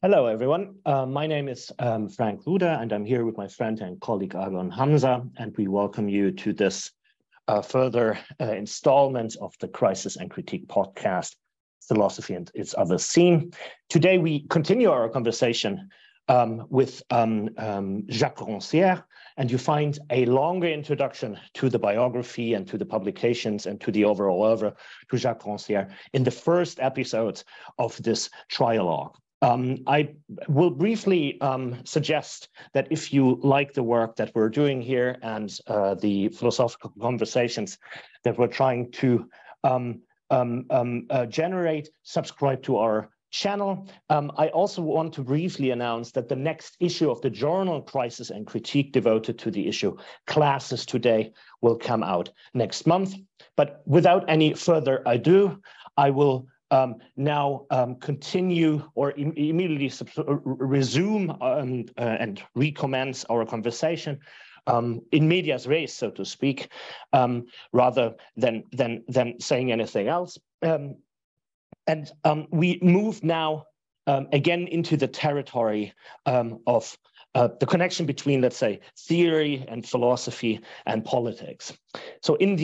Hello, everyone. My name is Frank Ruder, and I'm here with my friend and colleague Agon Hamza, and we welcome you to this further installment of the Crisis and Critique podcast, Philosophy and Its Other Scene. Today, we continue our conversation with Jacques Rancière, and you find a longer introduction to the biography and to the publications and to the overall oeuvre to Jacques Rancière in the first episode of this trialogue. I will briefly suggest that if you like the work that we're doing here and the philosophical conversations that we're trying to generate, subscribe to our channel. I also want to briefly announce that the next issue of the journal Crisis and Critique devoted to the issue Classes Today will come out next month. But without any further ado, I will now continue or immediately resume and recommence our conversation in medias res, so to speak, rather than saying anything else. We move now again into the territory of the connection between, let's say, theory and philosophy and politics. So in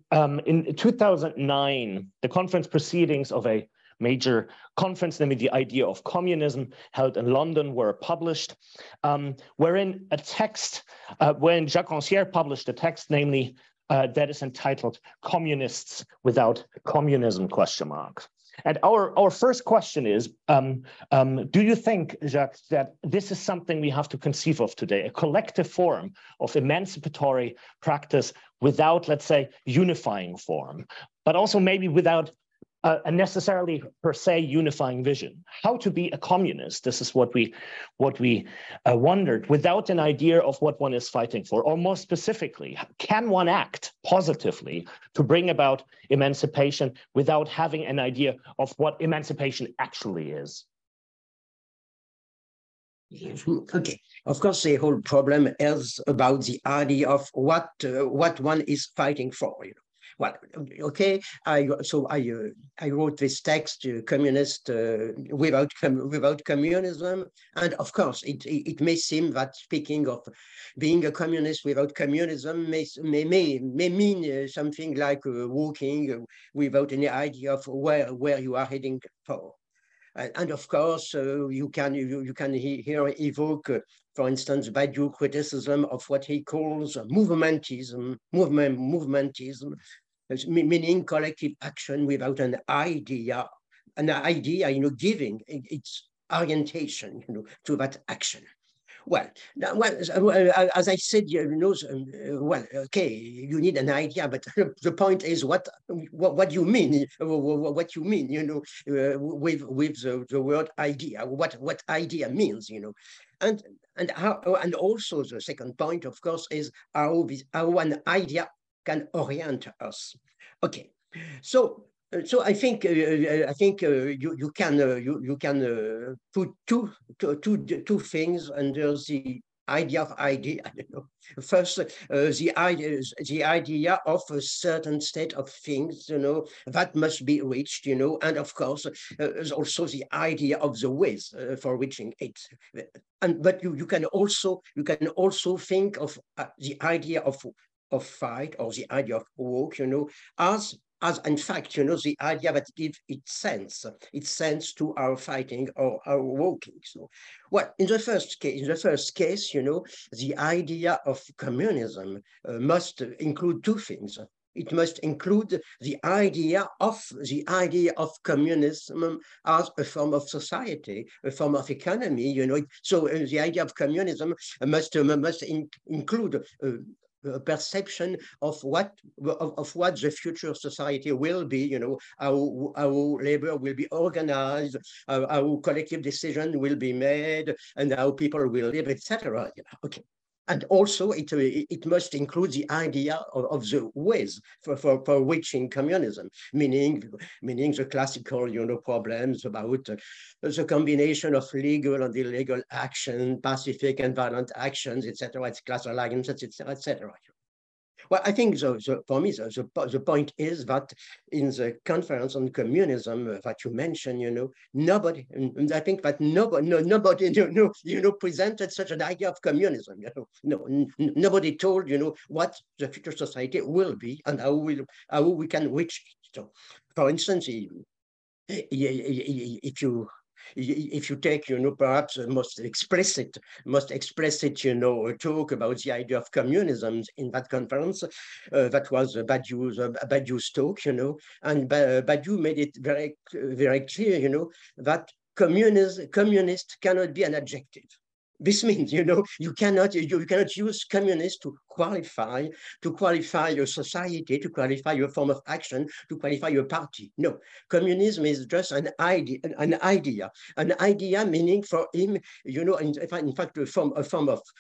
2009, the conference proceedings of a major conference, namely the Idea of Communism, held in London, were published, wherein Jacques Rancière published a text, namely that is entitled "Communists Without Communism?" ? And our first question is, do you think, Jacques, that this is something we have to conceive of today, a collective form of emancipatory practice without, let's say, unifying form, but also maybe without a necessarily per se unifying vision? How to be a communist? This is what we wondered, without an idea of what one is fighting for, or more specifically, can one act positively to bring about emancipation without having an idea of what emancipation actually is? Okay, of course, the whole problem is about the idea of what one is fighting for. Well, okay. I wrote this text, "Communist without communism," and of course, it may seem that speaking of being a communist without communism may mean something like walking without any idea of where you are heading for. And of course, you can here evoke, for instance, Badiou criticism of what he calls movementism, meaning collective action without an idea, giving its orientation, to that action. Well, as I said, okay, you need an idea, but the point is what you mean, with the word idea, what idea means, and also the second point, of course, is how an idea can orient us. Okay, so I think you can put two things under the idea of idea. First, the idea of a certain state of things, that must be reached, and of course, also the idea of the ways for reaching it. But you can also think of the idea of fight, or the idea of work, as in fact, the idea that gives its sense to our fighting or our working. So, well, in the first case, the idea of communism must include two things. It must include the idea of communism as a form of society, a form of economy. So the idea of communism must include a perception of what the future society will be, how labor will be organized, how collective decision will be made, and how people will live, etc. Okay. And also, it must include the idea of the ways for reaching communism, meaning the classical, problems about the combination of legal and illegal action, pacific and violent actions, etc., class alliances, etc., etc. Well, I think for me, the point is that in the conference on communism that you mentioned, nobody, and I think that nobody, presented such an idea of communism. Nobody told, what the future society will be and how we can reach it. So, for instance, if you take, perhaps the most explicit, talk about the idea of communism in that conference, that was Badiou's talk, and Badiou made it very clear, that communist cannot be an adjective. This means, you cannot use communist to qualify your society, to qualify your form of action, to qualify your party. No, communism is just an idea, meaning for him, in fact, a form of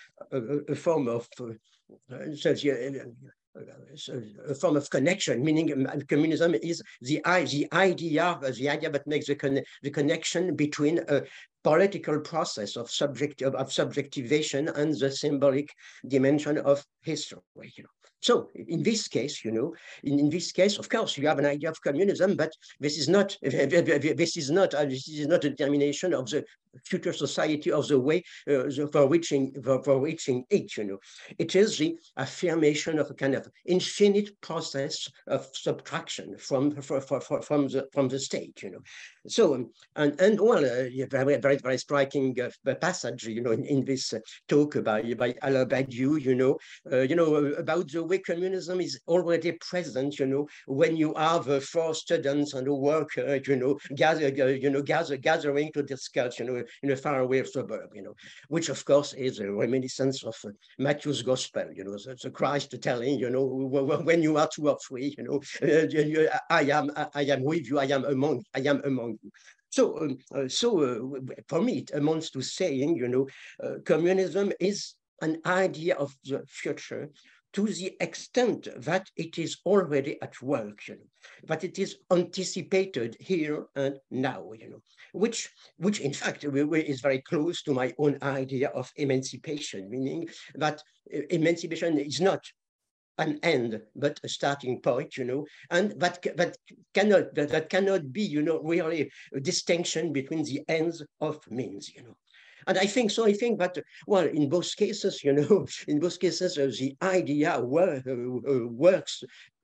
a form of connection, meaning communism is the idea that makes the connection between a political process of subjectivation and the symbolic dimension of history. So in this case, in this case, of course, you have an idea of communism, but this is not a determination of the future society of the way for reaching it. It is the affirmation of a kind of infinite process of subtraction from the state. So and well, very striking passage, in this talk by Alain Badiou, about the way communism is already present, when you have four students and a worker, gathering to discuss, in a faraway suburb, which of course is a reminiscence of Matthew's Gospel, the Christ telling, when you are two or three, I am with you, I am among you. So, for me, it amounts to saying, communism is an idea of the future to the extent that it is already at work, that it is anticipated here and now, which in fact is very close to my own idea of emancipation, meaning that emancipation is not an end, but a starting point, and that cannot be, really a distinction between the ends of means, And I think that, well, in both cases, the idea works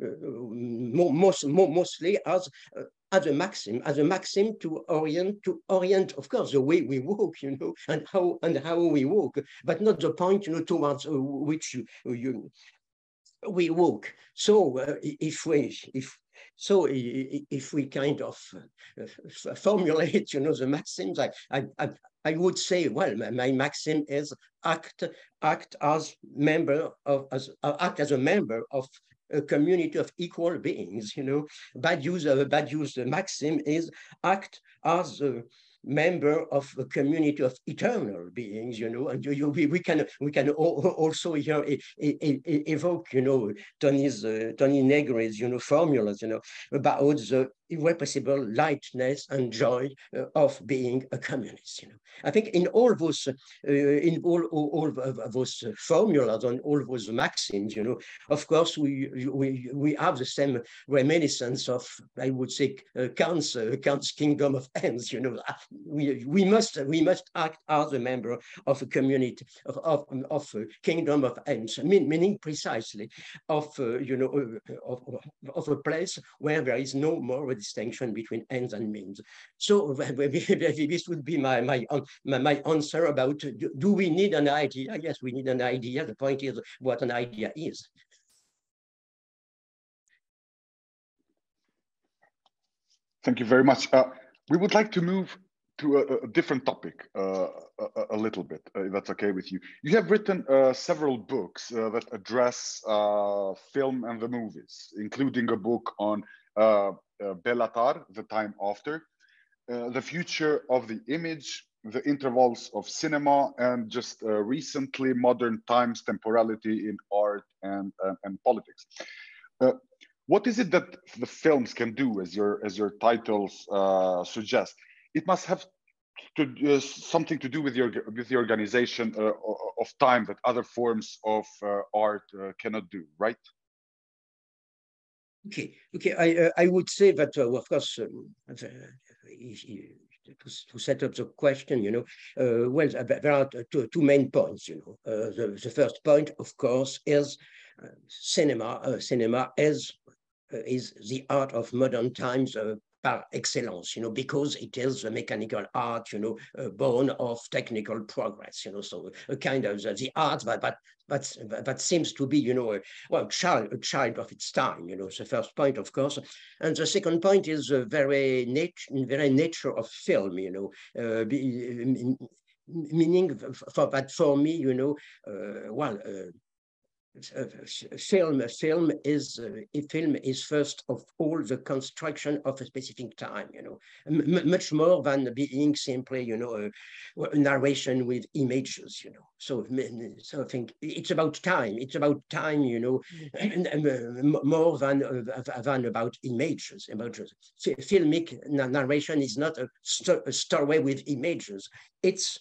mostly as a maxim to orient, of course, the way we walk, and how we walk, but not the point, towards which we walk. So if we kind of formulate, the maxims, I would say, well, my maxim is act as a member of a community of equal beings. Badiou's maxim is act as a member of a community of eternal beings, and we can also here evoke, Tony Negri's, formulas, about the irrepressible lightness and joy of being a communist. I think in all those those formulas and all those maxims, of course we have the same reminiscence of, I would say, Kant's kingdom of ends. We must act as a member of a community of a kingdom of ends, meaning precisely of a place where there is no more distinction between ends and means. So this would be my answer about, do we need an idea? Yes, we need an idea. The point is what an idea is. Thank you very much. We would like to move to a different topic a little bit, if that's okay with you. You have written several books that address film and the movies, including a book on Bellatar, The Time After, The Future of the Image, The Intervals of Cinema, and just recently, Modern Times, Temporality in Art and Politics. What is it that the films can do, as your titles suggest? It must have something to do with the organization of time that other forms of art cannot do, right? Okay. I would say that, of course, to set up the question, well, there are two main points. The first point, of course, is cinema. Cinema is the art of modern times par excellence, because it is a mechanical art, born of technical progress, so a kind of the art that seems to be, a child of its time, the first point, of course. And the second point is the very nature of film, meaning for me, film is first of all the construction of a specific time, much more than being simply, a narration with images, So I think it's about time. It's about time, more than about images. Filmic narration is not a story with images. It's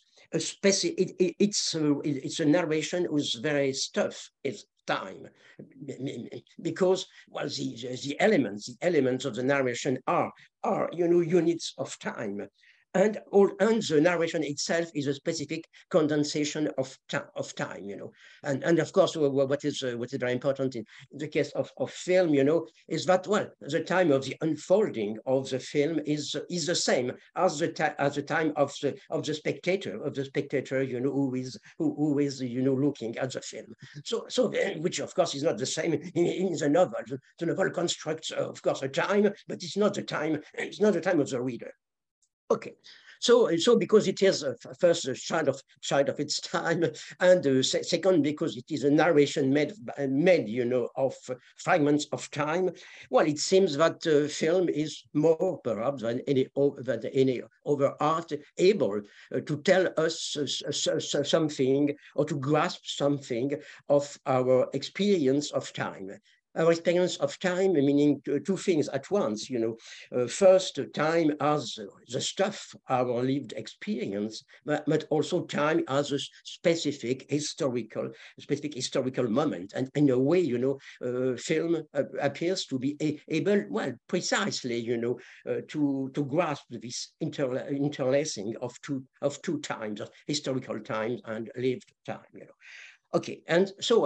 it's a narration whose very stuff is time, because the elements of the narration are units of time, and the narration itself is a specific condensation of time, and of course what is very important in the case of film, is that the time of the unfolding of the film is the same as the time of the spectator, who is looking at the film. So which of course is not the same in the novel. The novel constructs, of course, a time, but it's not the time of the reader. Okay, so because it is first a child of its time, and second because it is a narration made of fragments of time. Well, it seems that film is more perhaps than any other art able to tell us something, or to grasp something of our experience of time. Our experience of time, meaning two things at once, first, time as the stuff, our lived experience, but also time as a specific historical moment. And in a way, film appears to be able, precisely, to grasp this interlacing of two times, of historical times and lived time, Okay, and so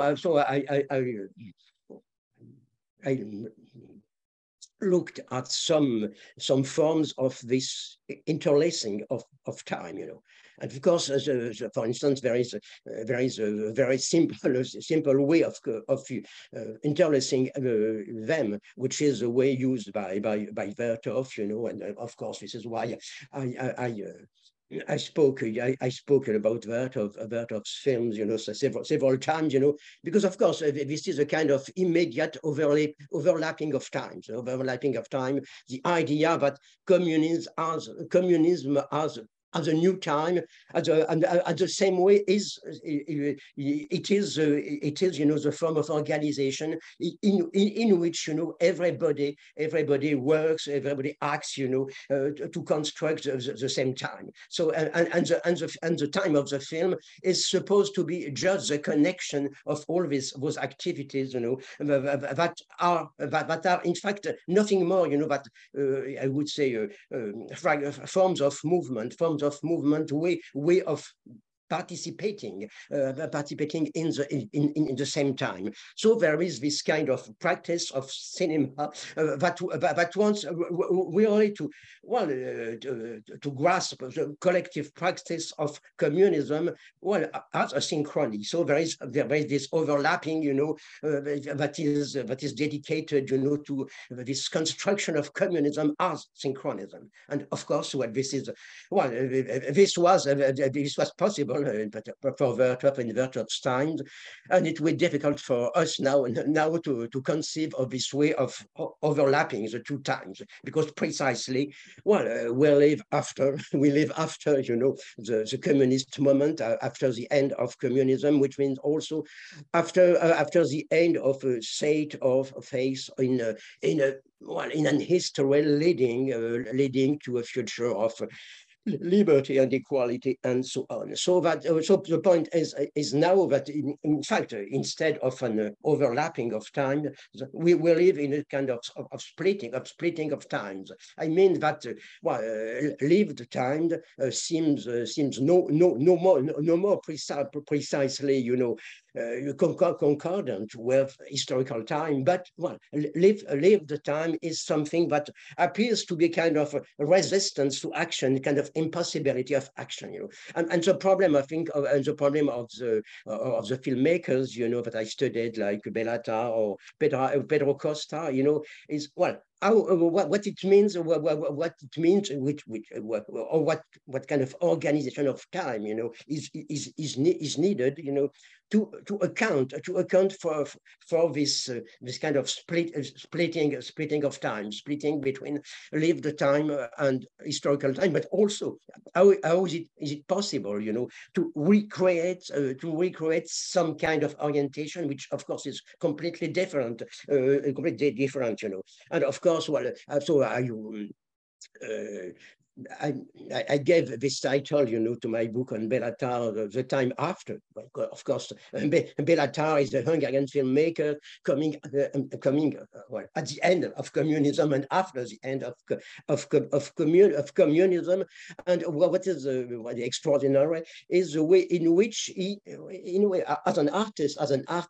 I looked at some forms of this interlacing of time, and of course, for instance, there is a very simple way of interlacing them, which is a way used by Vertov, and of course, this is why I spoke about Vertov's films, several times, because of course this is a kind of immediate overlapping of time. The idea that communism as a new time, at the same way it is the form of organization in which everybody works, everybody acts, to construct the same time. So and the time of the film is supposed to be just the connection of all those activities, that are in fact nothing more, but I would say forms of movement, way of participating in the same time. So there is this kind of practice of cinema that wants really to grasp the collective practice of communism, as a synchrony. So there is this overlapping, that is dedicated, to this construction of communism as synchronism. And of course, this was possible for Vertov in Vertov's times, and it will be difficult for us now to conceive of this way of overlapping the two times, because precisely, we live after the communist moment, after the end of communism, which means also after the end of a state of faith in an history leading to a future of liberty and equality and so on. So that so the point is now that in fact instead of an overlapping of time, we live in a kind of splitting of times. I mean that lived time seems no more precisely, you know, concordant with historical time, but well, lived time is something that appears to be kind of a resistance to action, kind of impossibility of action, you know. And the problem, I think, and the problem of the filmmakers, you know, that I studied, like Béla Tarr or Pedro Costa, you know, is well, what it means, what it means, or what kind of organization of time, you know, is needed, you know, to account for this this kind of splitting of time, splitting between lived time and historical time, but also how is it possible, you know, to recreate some kind of orientation, which of course is completely different, you know, and of course, well, so I gave this title, you know, to my book on Béla Tarr, The Time After. Of course, Béla Tarr is a Hungarian filmmaker coming well, at the end of communism and after the end of communism. And what is the extraordinary is the way in which he, in a way, as an artist,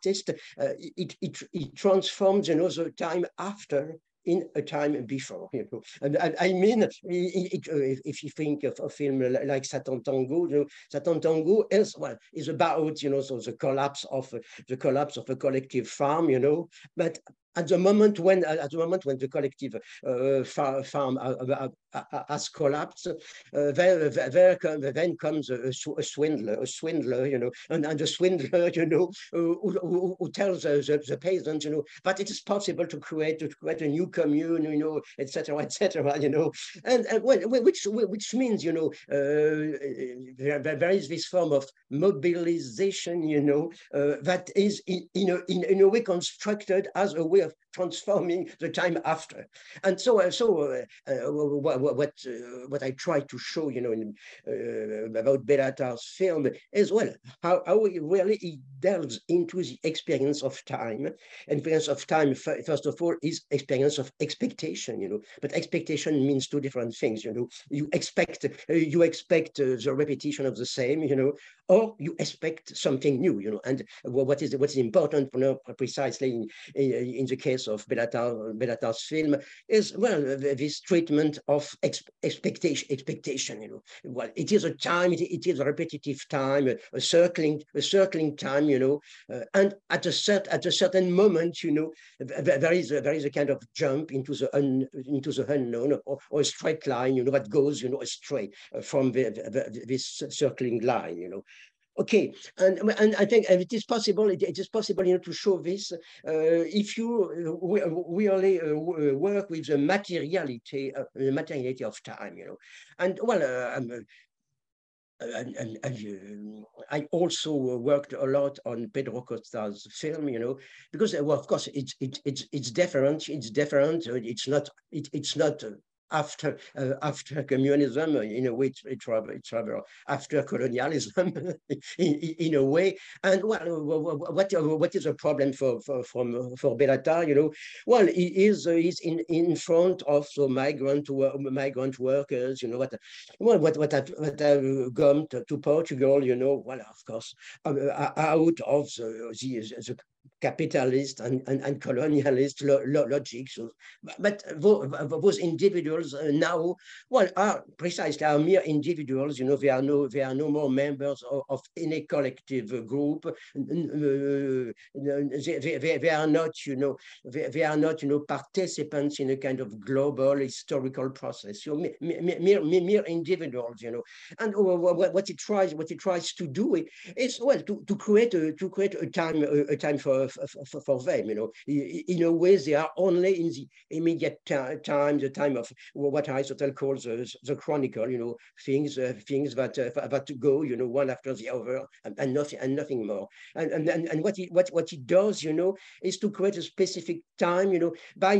it transforms, you know, the time after in a time before, you know. And I mean, if you think of a film like Satan Tango, you know, Satan Tango is, well, is about, you know, so the collapse of a collective farm, you know, but at the moment when the collective farm has collapsed, then comes a swindler, you know, and the swindler, you know, who tells the peasants, you know, but it is possible to create a new commune, you know, etc., you know, and which means, you know, there is this form of mobilization, you know, that is in a way constructed as a way of transforming the time after. And so what I try to show, you know, about Béla Tarr's film is, well, how he really delves into the experience of time. Experience of time, first of all, is experience of expectation, you know, but expectation means two different things, you know. You expect the repetition of the same, you know, or you expect something new, you know. And what's important, you know, precisely in the case of Béla Tarr's film is, well, this treatment of expectation, you know. Well, it is a time, it is a repetitive time, a circling time, you know, and at a certain moment, you know, there is a kind of jump into the unknown, or a straight line, you know, that goes, you know, astray from this circling line, you know. Okay, and I think it is possible. It is possible, you know, to show this if you really work with the materiality of time, you know. And well, I also worked a lot on Pedro Costa's film, you know, because well, of course it's different. It's not after communism, in a way, it's rather after colonialism, in a way. And well, what is a problem for Béla Tarr? You know, well, he's in front of the migrant workers. You know what have gone to Portugal. You know, well, of course, out of the capitalist and colonialist logic. So, but those individuals now, well, are mere individuals. You know, they are no more members of any collective group. They are not, you know, they are not, you know, participants in a kind of global historical process. So mere individuals, you know. And what it tries to do is, well, to create a time for them. You know, in a way, they are only in the immediate time, the time of what Aristotle calls the chronicle. You know, things that go, you know, one after the other, and nothing more. And what he does, you know, is to create a specific time, you know, by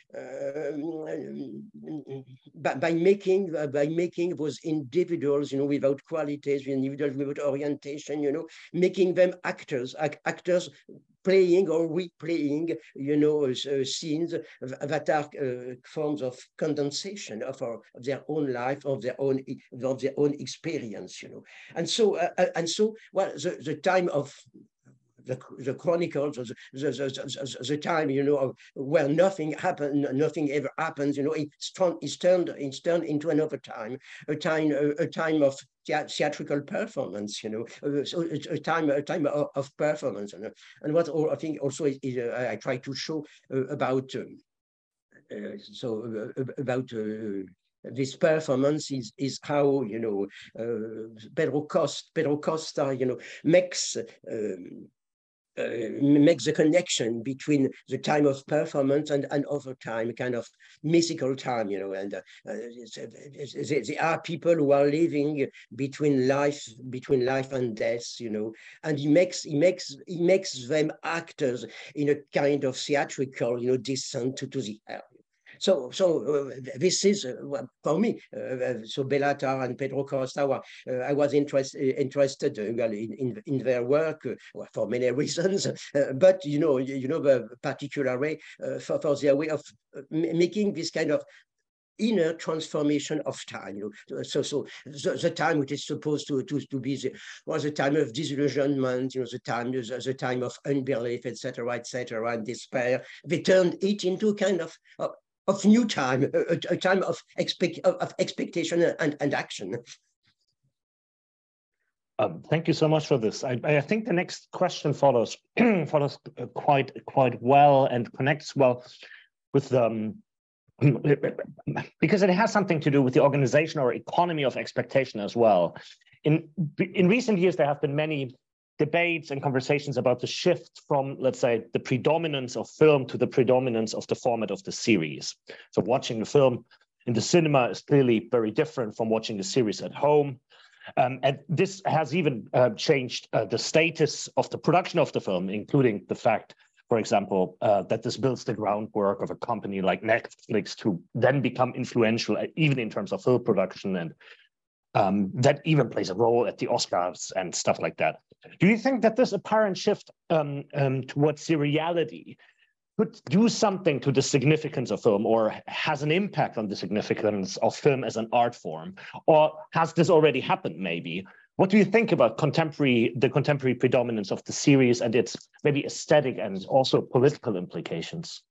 making those individuals, you know, without qualities, individuals without orientation, you know, making them actors playing or replaying, you know, scenes that are forms of condensation of their own life, of their own experience, you know. And so well, the time of the chronicles, the time, you know, where nothing happened, nothing ever happens, you know, it's turned into another time, a time of theatrical performance, you know, so a time of performance, and what I think also is I try to show about this performance is how, you know, Pedro Costa, you know, makes the connection between the time of performance and other time, kind of mythical time, you know, and there are people who are living between life and death, you know, and he makes them actors in a kind of theatrical, you know, descent to the hell. So this is for me. So Bellatar and Pedro Costa, I was interested in their work for many reasons, but you know, the particular way for their way of making this kind of inner transformation of time, you know. So the time which is supposed to be the time of disillusionment, you know, the time of unbelief, etc., and despair. They turned it into kind of new time, a time of expectation and action. Thank you so much for this. I think the next question follows quite well and connects well with because it has something to do with the organization or economy of expectation as well. In recent years, there have been many debates and conversations about the shift from, let's say, the predominance of film to the predominance of the format of the series. So watching the film in the cinema is clearly very different from watching the series at home. And this has even changed the status of the production of the film, including the fact, for example, that this builds the groundwork of a company like Netflix to then become influential, even in terms of film production, and that even plays a role at the Oscars and stuff like that. Do you think that this apparent shift towards seriality could do something to the significance of film, or has an impact on the significance of film as an art form? Or has this already happened, maybe? What do you think about the contemporary predominance of the series and its maybe aesthetic and also political implications?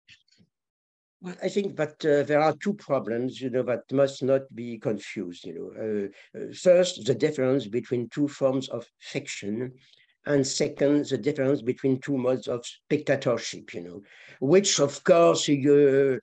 Well, I think that there are two problems, you know, that must not be confused. You know, first, the difference between two forms of fiction, and second, the difference between two modes of spectatorship. You know, which of course may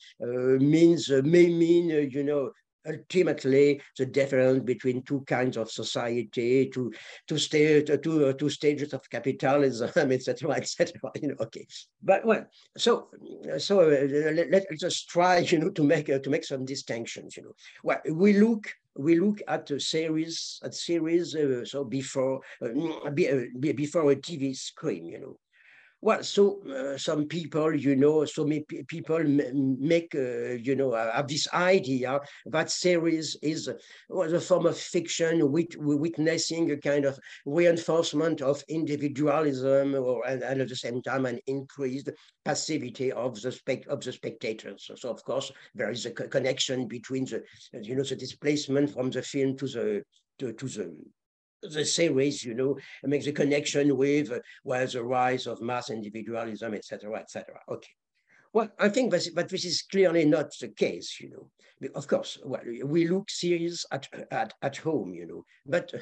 mean you know, ultimately the difference between two kinds of society, two stages of capitalism, etc., you know. Okay, but well, so let's just try, you know, to make some distinctions. You know, well, we look at a series, so before before a TV screen, you know. Well, so some people, you know, so many people make, you know, have this idea that series is a form of fiction, witnessing a kind of reinforcement of individualism, and at the same time an increased passivity of the spectators. So of course there is a connection between the, you know, the displacement from the film to the series, you know, makes a connection with the rise of mass individualism, etc., etc. Okay. Well, I think that this is clearly not the case, you know. Of course, well, we look series at home, you know, but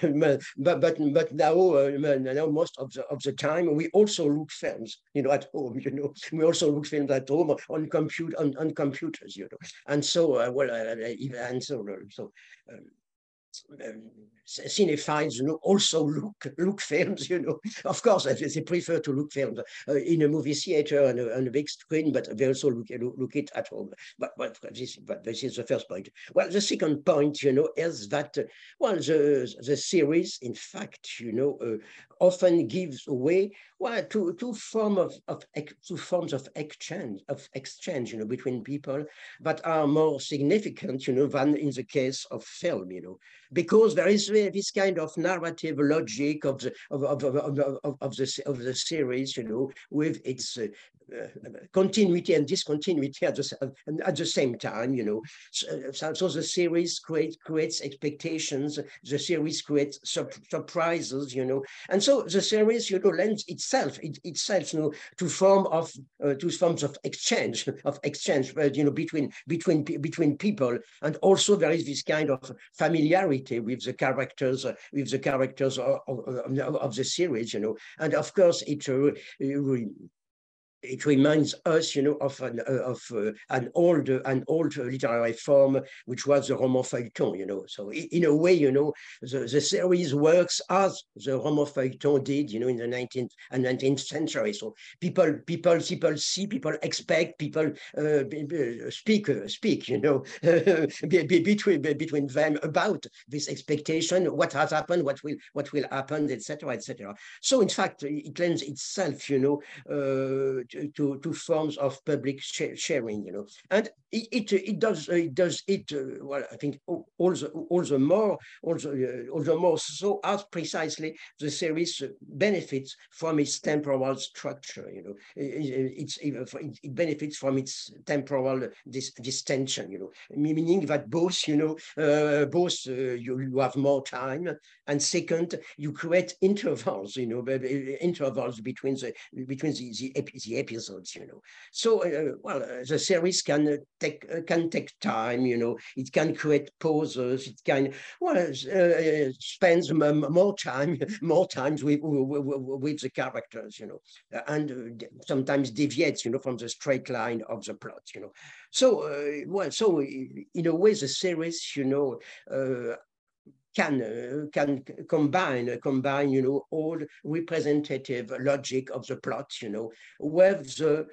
now most of the time we also look films, you know, at home, you know. We also look films at home on computers, you know, and so cinephiles, also look films, Of course, they prefer to look films in a movie theater on a big screen, but they also look it at home. But this is the first point. Well, the second point, is that well, the series, in fact, often gives way to two forms of exchange, between people that are more significant, than in the case of film, because there is this kind of narrative logic of the series, with its continuity and discontinuity at the same time, So the series creates expectations. The series creates surprises, and so the series, lends itself to forms of exchange, between people, and also there is this kind of familiarity with the characters, of the series, and of course it reminds us, of an old literary form, which was the roman feuilleton, So in a way, the series works as the roman feuilleton did, in the 19th century. So people see, people expect, people speak, between them about this expectation, what has happened, what will happen, etc., etc. So in fact, it lends itself, to forms of public sharing, and it does it well, I think all the more so as precisely the series benefits from its temporal structure, it benefits from its temporal distension, meaning that both you have more time, and second, you create intervals, intervals between the episodes, So, the series can take time, It can create pauses. It can spends more time with the characters, and sometimes deviates, from the straight line of the plot, So, so in a way, the series, can combine, all representative logic of the plot, with the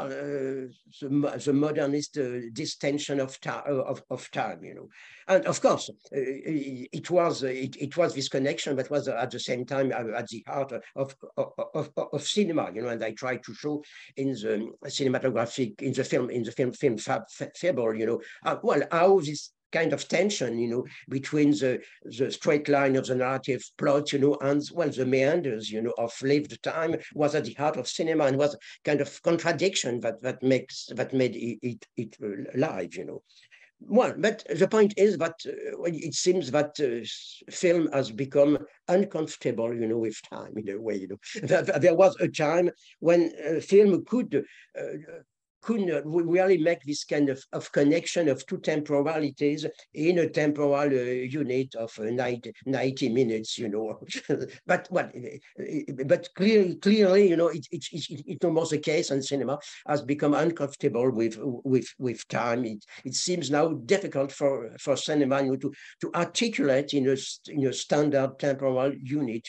modernist distension of time, and of course it was this connection that was at the same time at the heart of cinema, and I try to show in the cinematographic, in the film fable, how this kind of tension, between the straight line of the narrative plot, and the meanders, of lived time was at the heart of cinema, and was kind of contradiction that made it live, Well, but the point is that it seems that film has become uncomfortable, with time in a way. There was a time when film could really make this kind of connection of two temporalities in a temporal unit of 90 minutes, but clearly, it's almost the case, and cinema has become uncomfortable with time. It seems now difficult for cinema, to articulate in a standard temporal unit,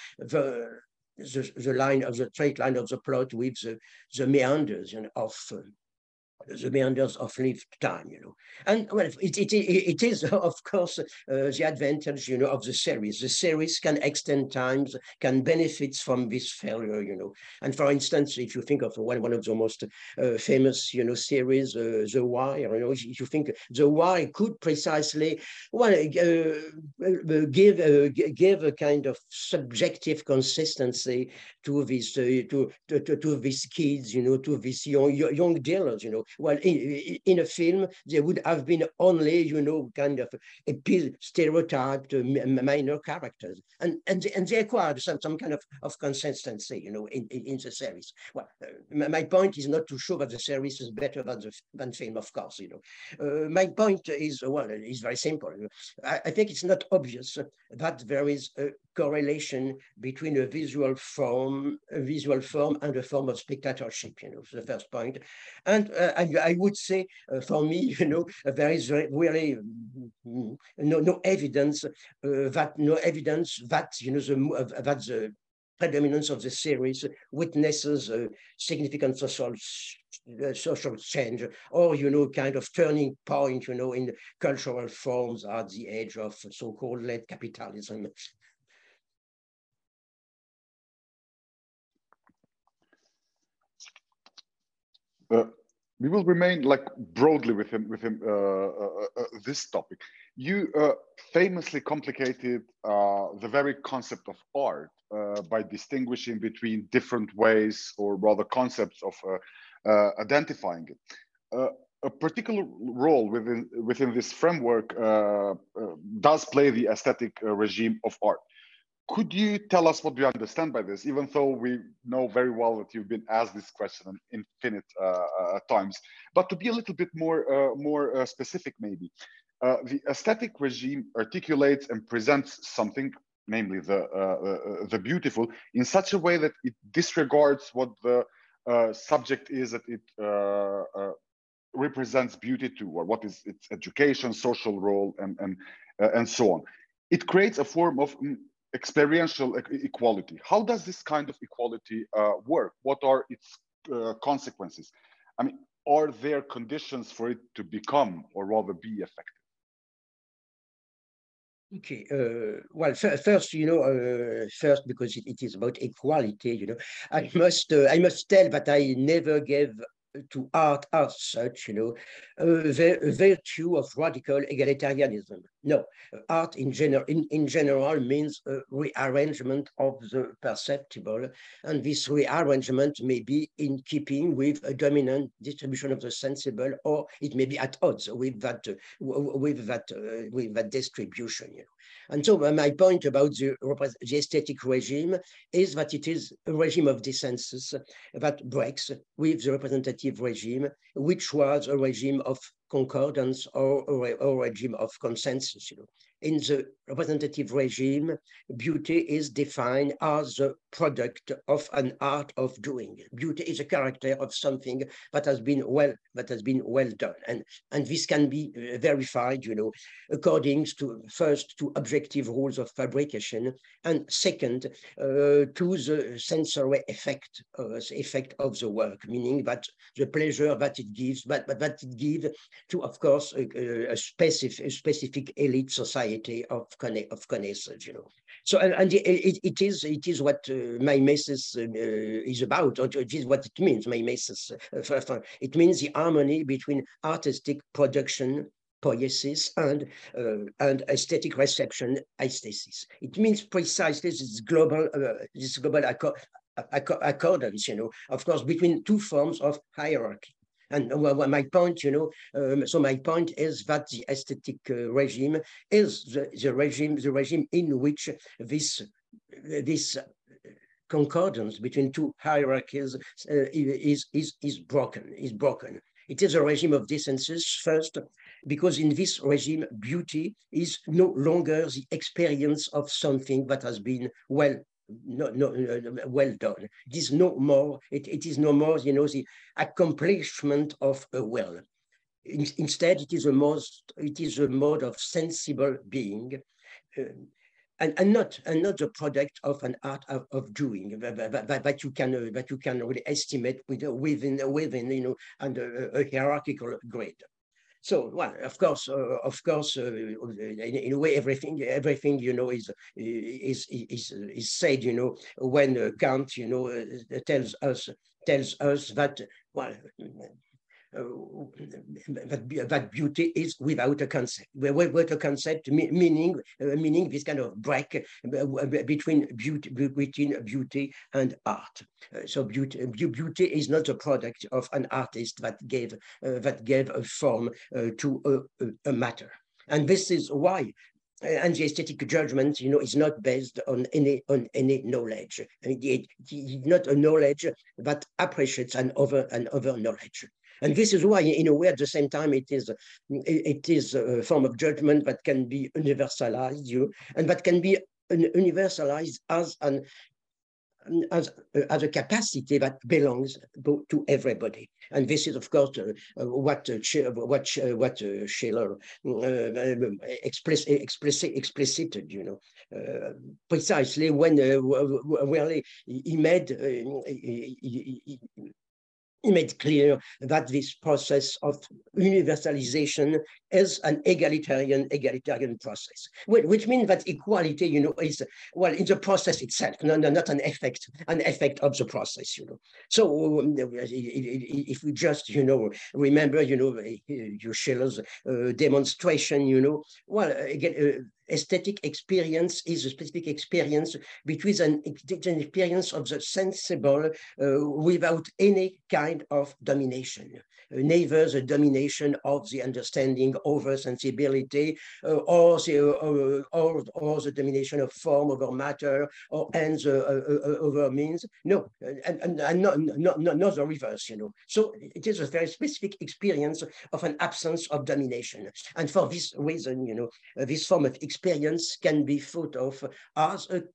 the line of the straight line of the plot with the meanders, the meanders of lived time, And well, it is, of course, the advantage, of the series. The series can extend times, can benefit from this failure, And for instance, if you think of one of the most famous, series, The Wire, if you think The Wire could precisely, give a kind of subjective consistency to this, to these kids, to these young dealers, Well, in a film, there would have been only, kind of stereotyped minor characters, and they acquired some kind of consistency, in the series. Well, my point is not to show that the series is better than film, of course. My point is, is very simple. I think it's not obvious that there is correlation between a visual form and a form of spectatorship, the first point. And I would say, for me, there is really no evidence that the predominance of the series witnesses a significant social change, or kind of turning point in cultural forms at the age of so-called late capitalism. We will remain broadly within this topic. You famously complicated the very concept of art by distinguishing between different ways, or rather concepts, of identifying it. A particular role within this framework does play the aesthetic regime of art. Could you tell us what you understand by this, even though we know very well that you've been asked this question infinite times, but to be a little bit more specific, maybe. The aesthetic regime articulates and presents something, namely the beautiful, in such a way that it disregards what the subject is that it represents beauty to, or what is its education, social role, and so on. It creates a form of experiential equality. How does this kind of equality work? What are its consequences? I mean, are there conditions for it to become, or rather be, effective? Okay. Well, first, first, because it is about equality, I must tell that I never gave to art as such, a virtue of radical egalitarianism. No, art in general means a rearrangement of the perceptible, and this rearrangement may be in keeping with a dominant distribution of the sensible, or it may be at odds with that distribution. And so my point about the aesthetic regime is that it is a regime of dissensus that breaks with the representative regime, which was a regime of concordance or a regime of consensus. In the representative regime, beauty is defined as the product of an art of doing. Beauty is a character of something that has been well done, and this can be verified, according to first to objective rules of fabrication, and second to the sensory effect of the work, meaning that the pleasure that it gives, but that it gives to, of course, a specific elite society of connaisseurs, So, and it is what mimesis is about, or it is what it means, mimesis. It means the harmony between artistic production, poiesis, and aesthetic reception, aesthesis. It means precisely this global accordance, of course, between two forms of hierarchy. And my point, so my point is that the aesthetic regime is the regime in which this concordance between two hierarchies is broken. It is a regime of dissensus, first, because in this regime, beauty is no longer the experience of something that has been well done. It is no more. It is no more, the accomplishment of a will. Instead, it is a mode of sensible being, and not the product of an art of doing that you can really estimate within under a hierarchical grade. So, well, of course, in a way, everything, is said, when Kant, tells us that, well, that beauty is without a concept. Without a concept, meaning this kind of break between beauty and art. So beauty is not a product of an artist that gave a form to a matter, and this is why. And the aesthetic judgment, is not based on any knowledge. It is not a knowledge that appreciates an other knowledge. And this is why, in a way, at the same time, it is a form of judgment that can be universalized, and that can be universalized as a capacity that belongs to everybody. And this is, of course, what Schiller explicited, precisely when really he made clear that this process of universalization is an egalitarian process, which means that equality, is, well, in the process itself, not an effect of the process, So if we just, remember, Schiller's demonstration, well, again, aesthetic experience is a specific experience between an experience of the sensible without any kind of domination, neither the domination of the understanding over sensibility or the domination of form over matter or ends over means. No, and not the reverse, So it is a very specific experience of an absence of domination. And for this reason, this form of experience can be thought of as a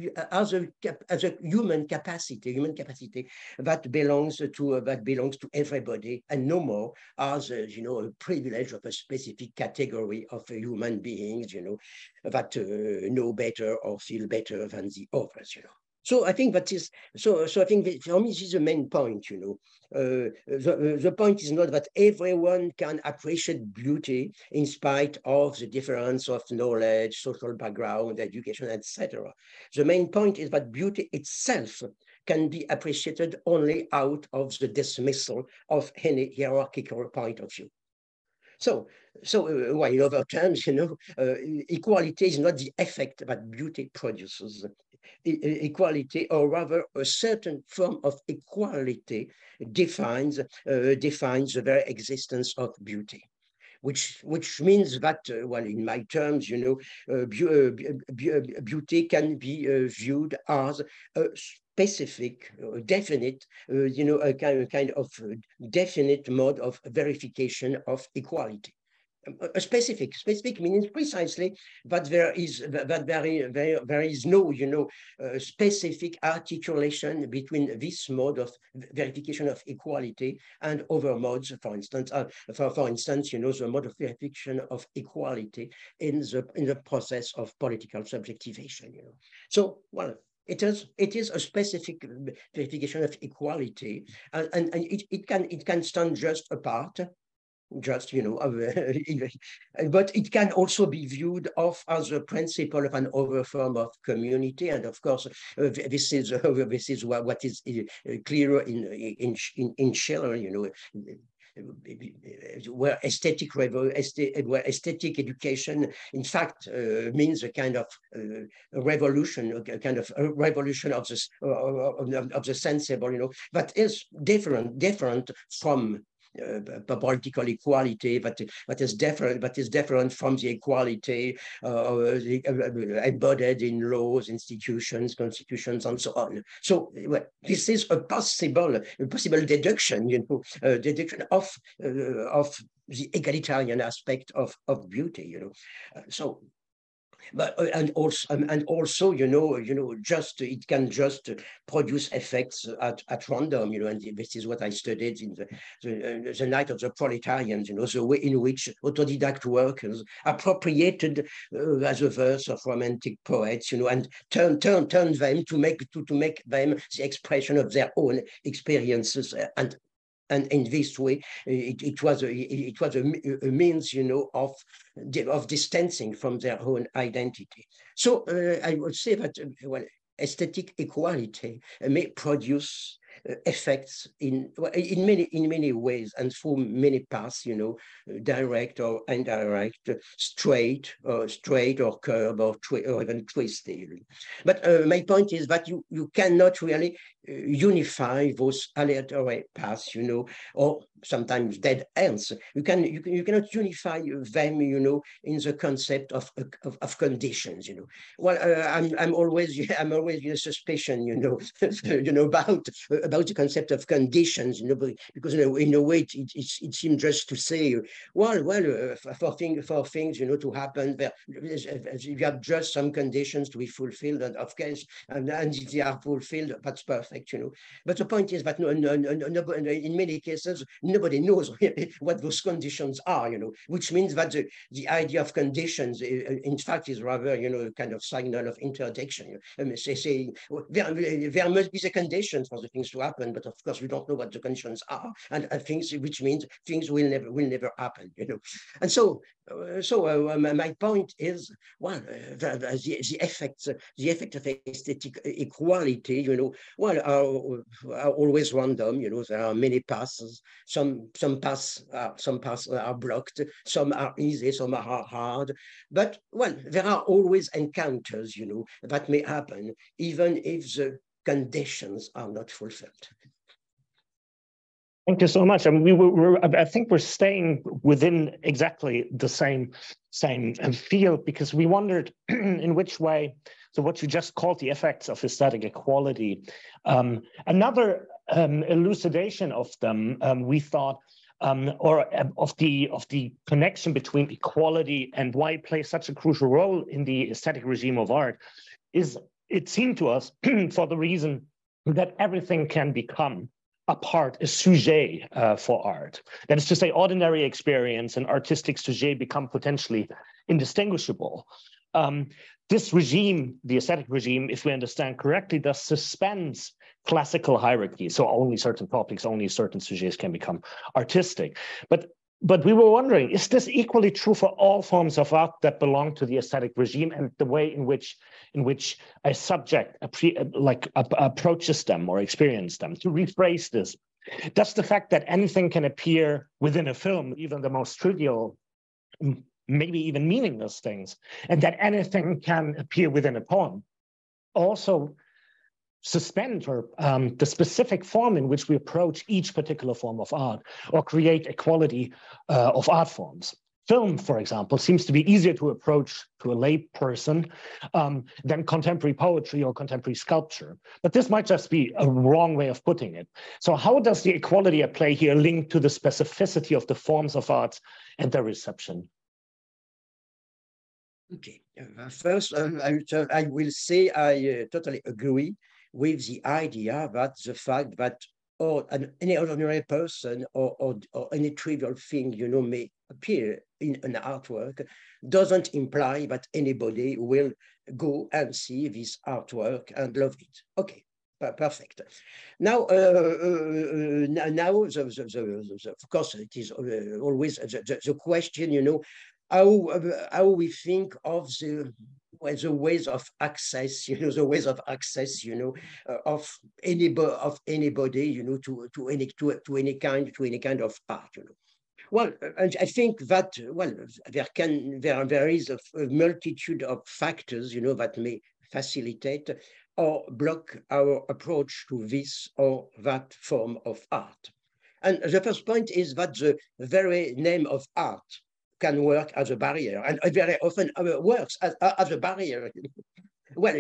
human capacity that belongs to everybody, and no more as a privilege of a specific category of human beings, that know better or feel better than the others, So I think that is so. I think that for me this is the main point. The point is not that everyone can appreciate beauty in spite of the difference of knowledge, social background, education, etc. The main point is that beauty itself can be appreciated only out of the dismissal of any hierarchical point of view. So well, in other terms, equality is not the effect that beauty produces. Equality, or rather a certain form of equality, defines the very existence of beauty. Which means that, well, in my terms, beauty can be viewed as a specific, definite, a kind of definite mode of verification of equality. A specific means precisely that there is no specific articulation between this mode of verification of equality and other modes. For instance, the mode of verification of equality in the process of political subjectivation. So, well, it is a specific verification of equality, and it can stand just apart. But it can also be viewed as a principle of an other form of community, and of course, this is what is clearer in Schiller, where aesthetic education, in fact, means a kind of revolution of the sensible, that is different from political equality, but is different from the equality embodied in laws, institutions, constitutions, and so on. So, well, this is a possible deduction, deduction of the egalitarian aspect of beauty, So. But and also just it can just produce effects at random, and this is what I studied in the Night of the Proletarians, the way in which autodidact workers appropriated as a verse of romantic poets, and turned them to make them the expression of their own experiences, and in this way, it was a means, of distancing from their own identity. So I would say that, well, aesthetic equality may produce effects in many ways and through many paths, direct or indirect, straight or curved or even twisted. But my point is that you cannot really unify those aleatory paths, or sometimes dead ends. You cannot unify them, you know, in the concept of conditions, you know. Well, I'm always in suspicion, you know, about the concept of conditions, you know, because, you know, in a way it seems just to say, for things, you know, to happen, you have just some conditions to be fulfilled, and of course, and if they are fulfilled, that's perfect, you know. But the point is that in many cases, nobody knows what those conditions are, you know, which means that the idea of conditions, in fact, is rather, you know, a kind of signal of interdiction. Saying there must be the conditions for the things to happen, but of course we don't know what the conditions are, and things, which means things will never happen, you know. And so my point is, well, the effect of aesthetic equality, you know, well, are always random. You know, there are many paths. Some paths are blocked. Some are easy. Some are hard. But well, there are always encounters, you know, that may happen, even if the conditions are not fulfilled. Thank you so much. I mean, I think we're staying within exactly the same field, because we wondered in which way. So what you just called the effects of aesthetic equality. Another elucidation of them, we thought, or of the connection between equality and why it plays such a crucial role in the aesthetic regime of art, is it seemed to us for the reason that everything can become a sujet for art. That is to say, ordinary experience and artistic sujet become potentially indistinguishable. This regime, the aesthetic regime, if we understand correctly, thus suspends classical hierarchy. So only certain topics, only certain sujets can become artistic. But we were wondering, is this equally true for all forms of art that belong to the aesthetic regime, and the way in which a subject approaches them or experiences them? To rephrase this, does the fact that anything can appear within a film, even the most trivial, maybe even meaningless things, and that anything can appear within a poem, also suspend or the specific form in which we approach each particular form of art, or create equality of art forms? Film, for example, seems to be easier to approach to a lay person than contemporary poetry or contemporary sculpture. But this might just be a wrong way of putting it. So how does the equality at play here link to the specificity of the forms of art and their reception? Okay, first, I will say I totally agree with the idea that the fact that any ordinary person or any trivial thing, you know, may appear in an artwork doesn't imply that anybody will go and see this artwork and love it. Okay, perfect. Now, of course, it is always the question, you know, how we think of the ways of access, you know, of anybody, you know, to any kind of art, you know. Well, and I think that, well, there is a multitude of factors, you know, that may facilitate or block our approach to this or that form of art. And the first point is that the very name of art can work as a barrier, and very often works as a barrier. Well,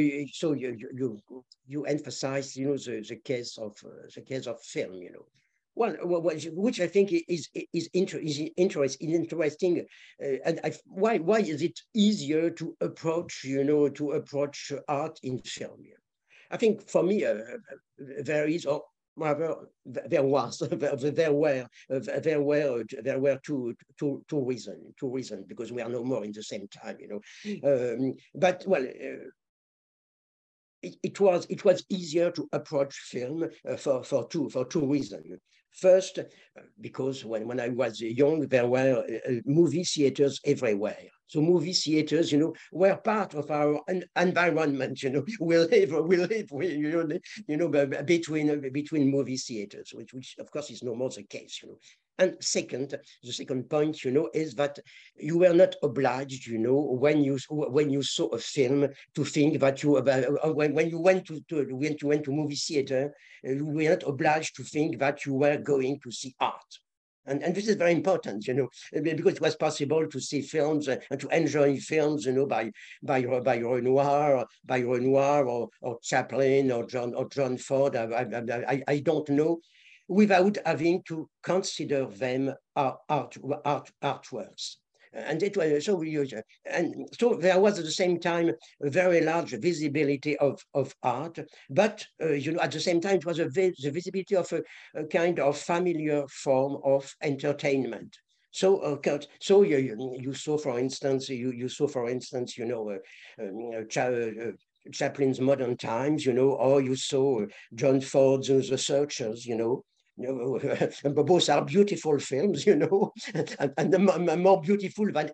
you emphasize, you know, the case of film, you know. Well, which I think is interesting, and why is it easier to approach, you know, art in film? I think for me there is, or rather there were two reasons, because we are no more in the same time, you know. But well. It was easier to approach film for two reasons. First, because when I was young, there were movie theaters everywhere. So movie theaters, you know, were part of our environment. You know, we live, between movie theaters, which of course is no more the case. You know. And second, the second point, is that you were not obliged, when you saw a film to think that when you went to movie theater, you were not obliged to think that you were going to see art. And this is very important, because it was possible to see films and to enjoy films, by Renoir, or Chaplin or John Ford. I don't know, without having to consider them artworks. And it was so huge. And so there was at the same time a very large visibility of art, but at the same time it was the visibility of a kind of familiar form of entertainment. So, you saw, for instance, Chaplin's Modern Times, or you saw John Ford's The Searchers, both are beautiful films, and more beautiful than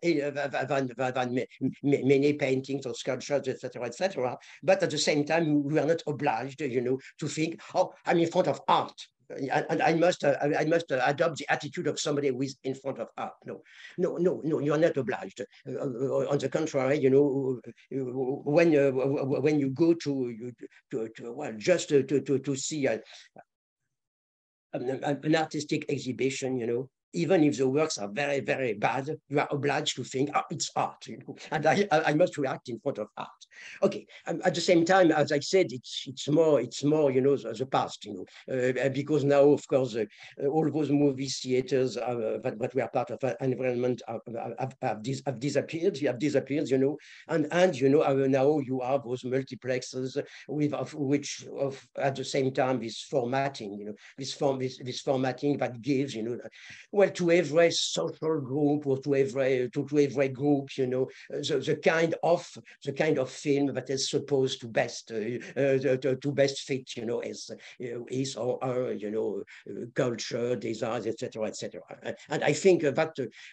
many paintings or sculptures, etc. But at the same time, we are not obliged, to think, oh, I'm in front of art. And I must adopt the attitude of somebody who is in front of art. No, you are not obliged. On the contrary, when you go to see an artistic exhibition, even if the works are very, very bad, you are obliged to think, oh, it's art, and I must react in front of art. Okay, at the same time, as I said, it's more, the past, because now, of course, all those movie theaters that were part of an environment have disappeared, and now you have those multiplexes which at the same time this formatting, this formatting that gives, to every social group or to every group, the kind of film that is supposed to best fit, his or her, culture, desires, etc. And I think that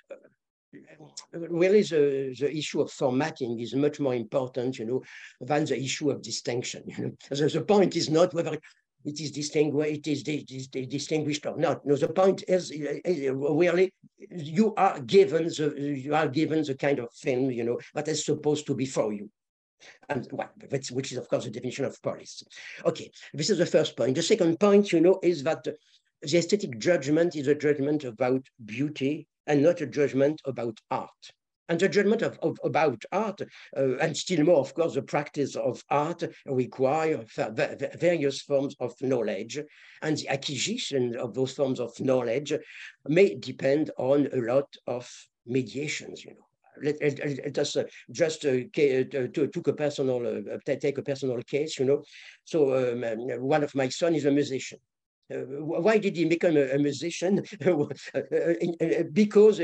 really the issue of formatting is much more important, than the issue of distinction. The point is not whether it is distinguished or not. No, the point is really you are given the kind of film, that is supposed to be for you. And which is, of course, the definition of police. Okay, this is the first point. The second point, is that the aesthetic judgment is a judgment about beauty and not a judgment about art. And the judgment about art, and still more, of course, the practice of art require various forms of knowledge, and the acquisition of those forms of knowledge may depend on a lot of mediations, Let us just take a personal case, So one of my sons is a musician. Why did he become a musician? Because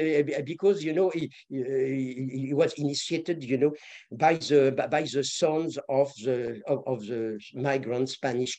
he was initiated, by the sons of the migrant Spanish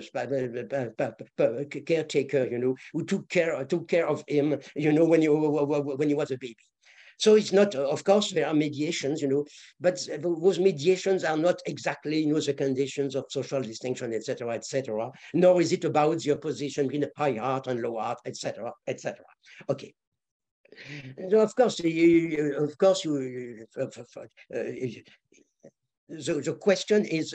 caretaker, who took care of him, when he was a baby. So it's not, of course, there are mediations, but those mediations are not exactly, the conditions of social distinction, etc., nor is it about the opposition between high art and low art, etc. Okay. So of course, the question is,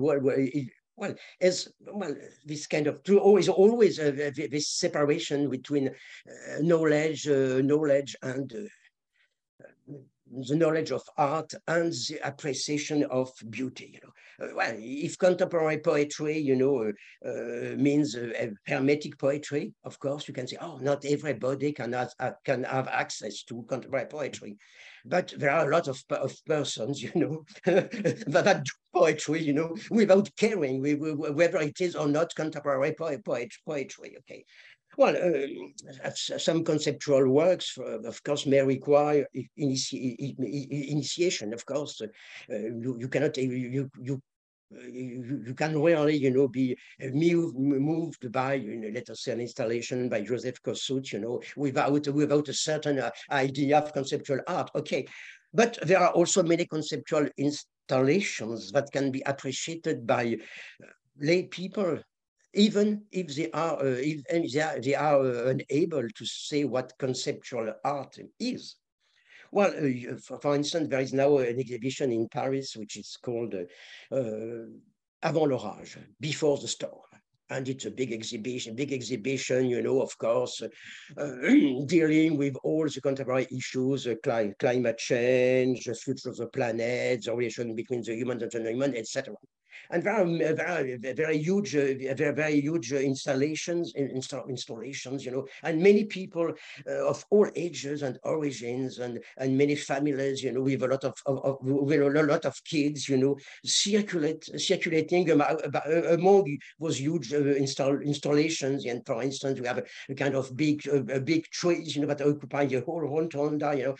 this kind of always this separation between knowledge and the knowledge of art and the appreciation of beauty. If contemporary poetry, means hermetic poetry, of course, you can say, oh, not everybody can have access to contemporary poetry. But there are a lot of persons, that do poetry, without caring whether it is or not contemporary poetry. Okay. Well, some conceptual works, of course, may require initiation. Of course, you cannot you can rarely, be moved by, let us say, an installation by Joseph Kosuth, without a certain idea of conceptual art. Okay, but there are also many conceptual installations that can be appreciated by lay people even if they are unable to say what conceptual art is. Well, for instance, there is now an exhibition in Paris which is called Avant l'orage, Before the Storm. And it's a big exhibition, you know, of course, dealing with all the contemporary issues, climate change, the future of the planet, the relation between the human and the non-human, etc. And very huge, very huge installations, you know, and many people of all ages and origins, and many families, you know, with a lot of kids, you know, circulating among those huge installations. And for instance, we have a kind of big trees, you know, that occupy the whole rotunda, you know,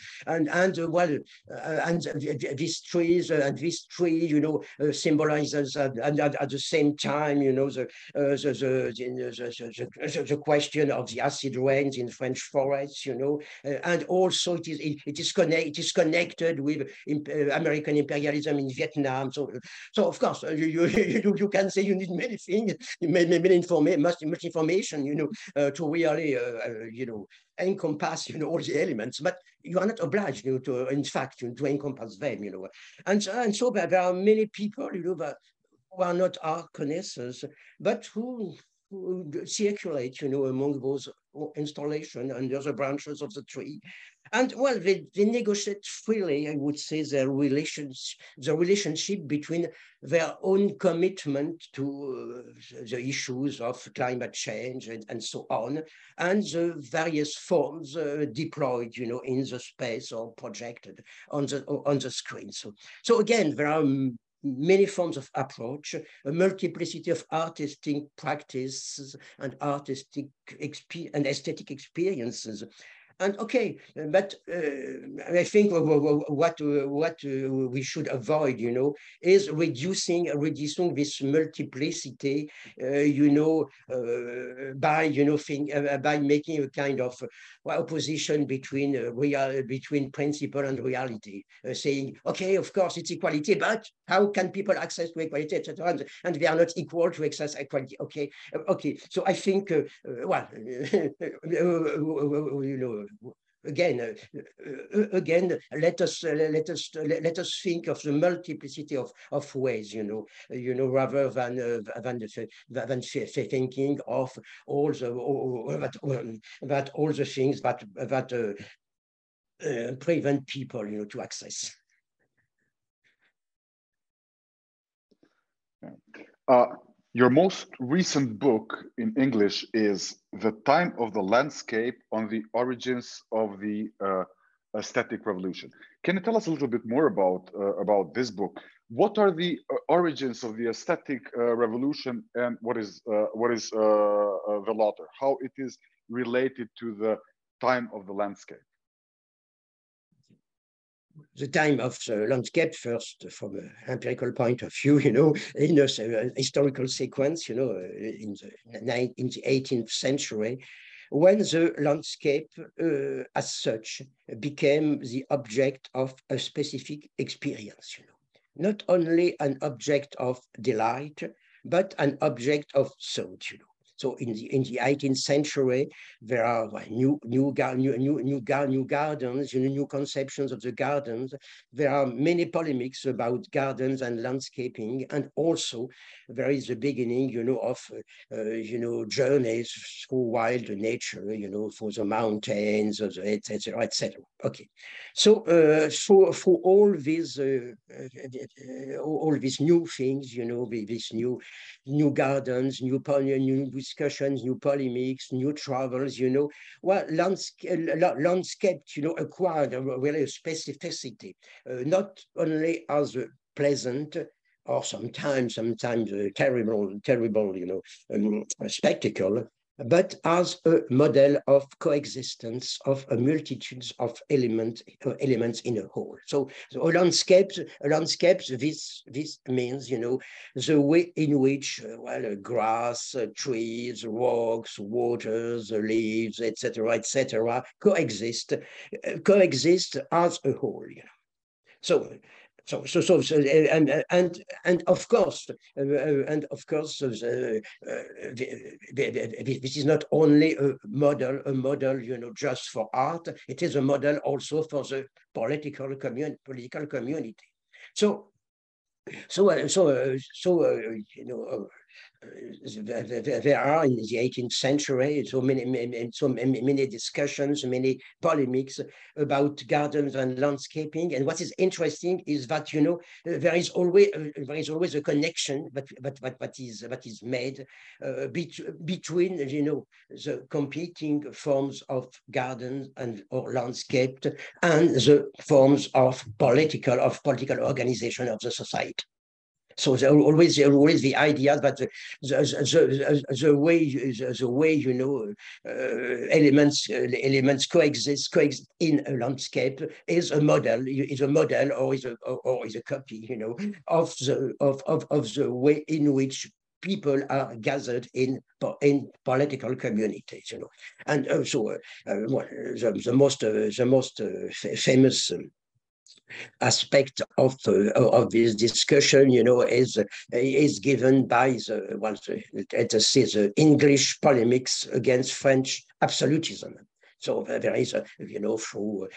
and these trees and this tree, you know, symbolizes at the same time, you know, the question of the acid rains in French forests, you know, and also it is connected with American imperialism in Vietnam. So of course you can say you need many things, much information, you know, to really you know, encompass, you know, all the elements, but you are not obliged, you know, to, in fact, to encompass them, you know. And so there are many people, you know, that who are not art connoisseurs, but who circulate, you know, among those installations under the branches of the tree. And well, they negotiate freely, I would say, the relationship between their own commitment to the issues of climate change and so on, and the various forms deployed, you know, in the space or projected on the screen. So again, there are many forms of approach, a multiplicity of artistic practices and aesthetic experiences. And okay, but I think what we should avoid, you know, is reducing this multiplicity, you know, by, you know, by making a kind of opposition between between principle and reality, saying, okay, of course it's equality, but how can people access to equality, etc. And they are not equal to access equality. Okay. So I think, well, you know. Again, let us think of the multiplicity of ways, you know, rather than thinking of all the things that prevent people, you know, to access. Your most recent book in English is The Time of the Landscape on the Origins of the Aesthetic Revolution. Can you tell us a little bit more about this book? What are the origins of the aesthetic revolution, and what is the latter? How it is related to the time of the landscape? The time of the landscape, first from an empirical point of view, you know, in a historical sequence, you know, in the 18th century, when the landscape as such became the object of a specific experience, you know, not only an object of delight, but an object of thought, you know. So in the 18th century, there are new gardens, you know, new conceptions of the gardens. There are many polemics about gardens and landscaping, and also there is the beginning, you know, of you know, journeys through wild nature, you know, for the mountains, etc., etc. Okay, so for all these new things, you know, these new gardens, new discussions, new polemics, new travels, you know, well, landscape, you know, acquired really a specificity, not only as a pleasant or sometimes terrible, you know, spectacle, but as a model of coexistence of a multitude of elements in a whole. So a landscape, this means, you know, the way in which well, grass, trees, rocks, waters, leaves, etc., coexist as a whole. You know. So And of course, this is not only a model, you know, just for art. It is a model also for the political community. So, you know, there are in the 18th century so many discussions, many polemics about gardens and landscaping. And what is interesting is that, you know, there is always a connection that is made between, you know, the competing forms of gardens and or landscape and the forms of political organization of the society. So there always the idea that the way you know elements coexist in a landscape is a model or is a copy, you know, of the way in which people are gathered in political communities, you know. And also the most famous aspect of this discussion, you know, is given by the English polemics against French absolutism. So there is, you know, through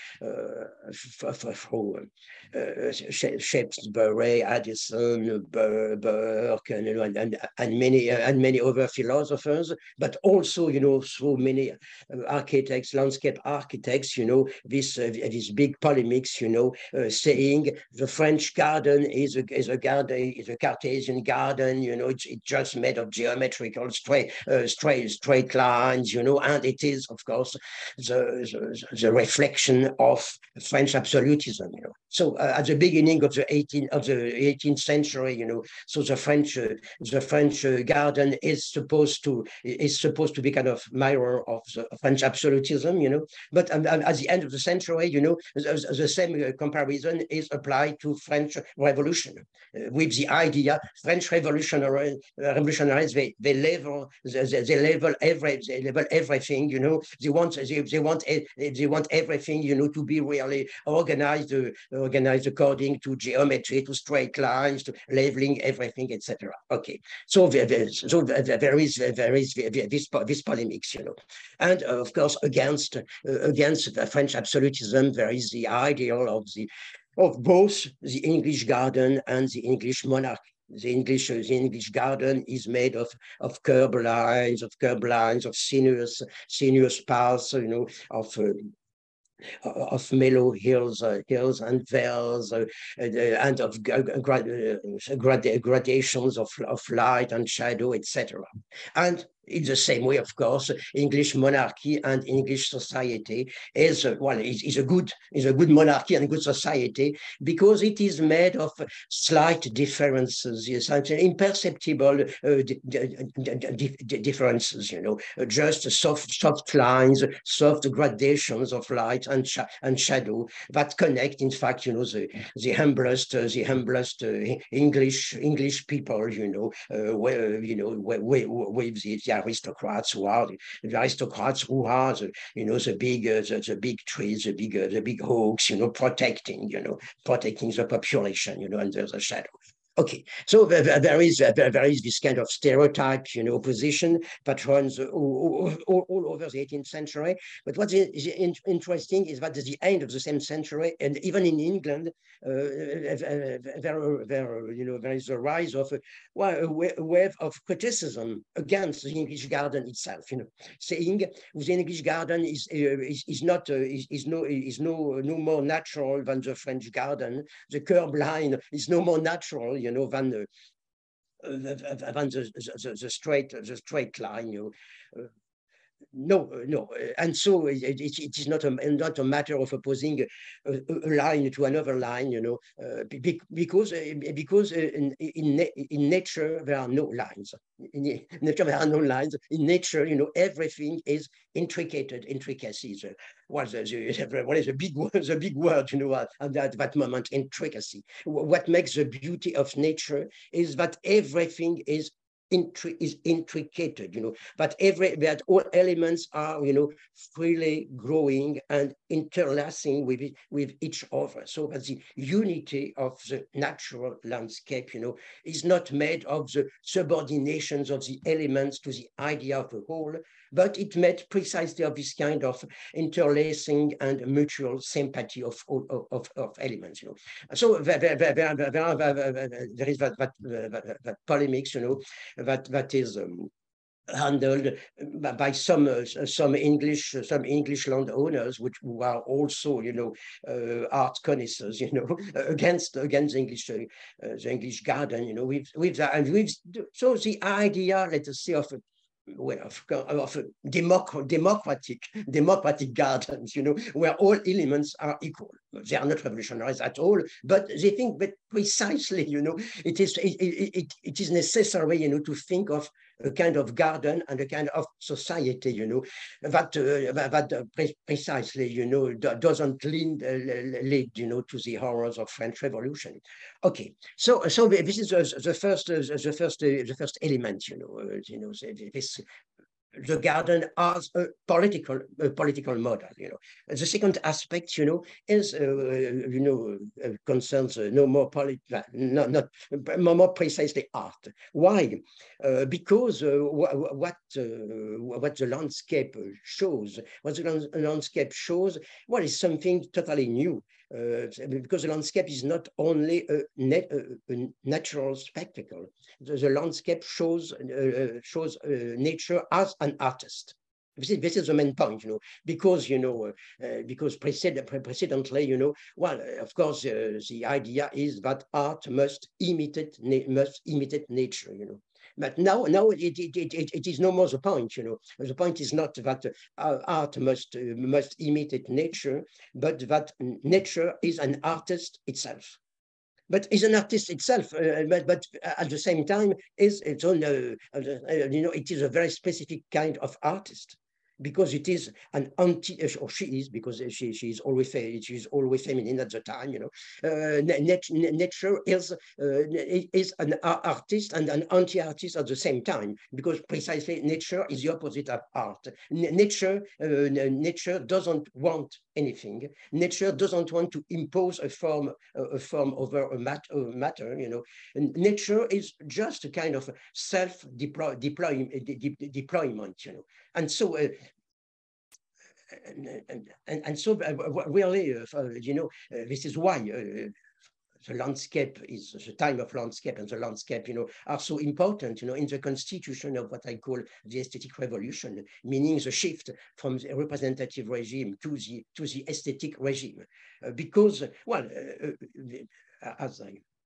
Shaftesbury, Addison, Burke, and, you know, and many other philosophers, but also, you know, through many architects, landscape architects, you know, this big polemics, you know, saying the French garden is a Cartesian garden, you know, it's just made of geometrical straight lines, you know, and it is, of course, the reflection of French absolutism, you know. So at the beginning of the 18th century, you know, so the French garden is supposed to be kind of mirror of the French absolutism, you know. But at the end of the century, you know, the same comparison is applied to French Revolution, with the idea French revolutionaries they level everything, you know. They want everything, you know, to be really organized according to geometry, to straight lines, to leveling everything, etc. Okay, so there is this polemics, you know, and of course against the French absolutism there is the ideal of both the English garden and the English monarchy. The English garden is made of curb lines, of sinuous paths, you know, of mellow hills and vales, and of gradations of light and shadow, etc. And in the same way, of course, English monarchy and English society is a good monarchy and good society because it is made of slight differences, yes, imperceptible differences, you know, just soft lines, soft gradations of light and shadow that connect, in fact, you know, the humblest English people, you know, with the aristocrats who are you know, the big trees, the big oaks, you know, protecting the population, you know, under the shadow. Okay, so there is this kind of stereotype, you know, position that runs all over the 18th century. But what is interesting is that at the end of the same century, and even in England, there is a rise of a wave of criticism against the English garden itself. You know, saying the English garden is no more natural than the French garden. The curb line is no more natural, you know, than the straight line, you know. No, and so it is not a matter of opposing a line to another line, you know, because in nature there are no lines. In nature there are no lines. In nature, you know, everything is intricacies. What is the big word, you know, at that moment, intricacy. What makes the beauty of nature is that everything is intricate, that all elements are, freely growing and interlacing with each other. So that the unity of the natural landscape, is not made of the subordinations of the elements to the idea of the whole, but it made precisely of this kind of interlacing and mutual sympathy of elements. So there is that polemics, that is handled by some English landowners, who are also, art connoisseurs, against the English garden, with that, and so the idea, let us say, of democratic gardens, where all elements are equal. They are not revolutionaries at all, but they think that precisely, it is necessary, to think of a kind of garden and a kind of society, that precisely, doesn't lead, to the horrors of French Revolution. Okay, so this is the first element, this, the garden as a political model. The second aspect, is concerns no more more precisely art. Why? Because what the landscape shows, well, is something totally new. Because the landscape is not only a natural spectacle. The landscape shows nature as an artist. This is the main point, because because precedently, well, of course, the idea is that art must imitate nature, But now it is no more the point, The point is not that art must imitate nature, but that nature is an artist itself. But is an artist itself, but at the same time is its own, it is a very specific kind of artist, because it is an or she is, because she is always feminine at the time, nature is an artist and an anti-artist at the same time, because precisely nature is the opposite of art. Nature doesn't want anything. Nature doesn't want to impose a form over a matter. Nature is just a kind of self-deployment, and so. And so really, this is why the landscape is the time of landscape, and the landscape, are so important, in the constitution of what I call the aesthetic revolution, meaning the shift from the representative regime to the aesthetic regime, because, well, as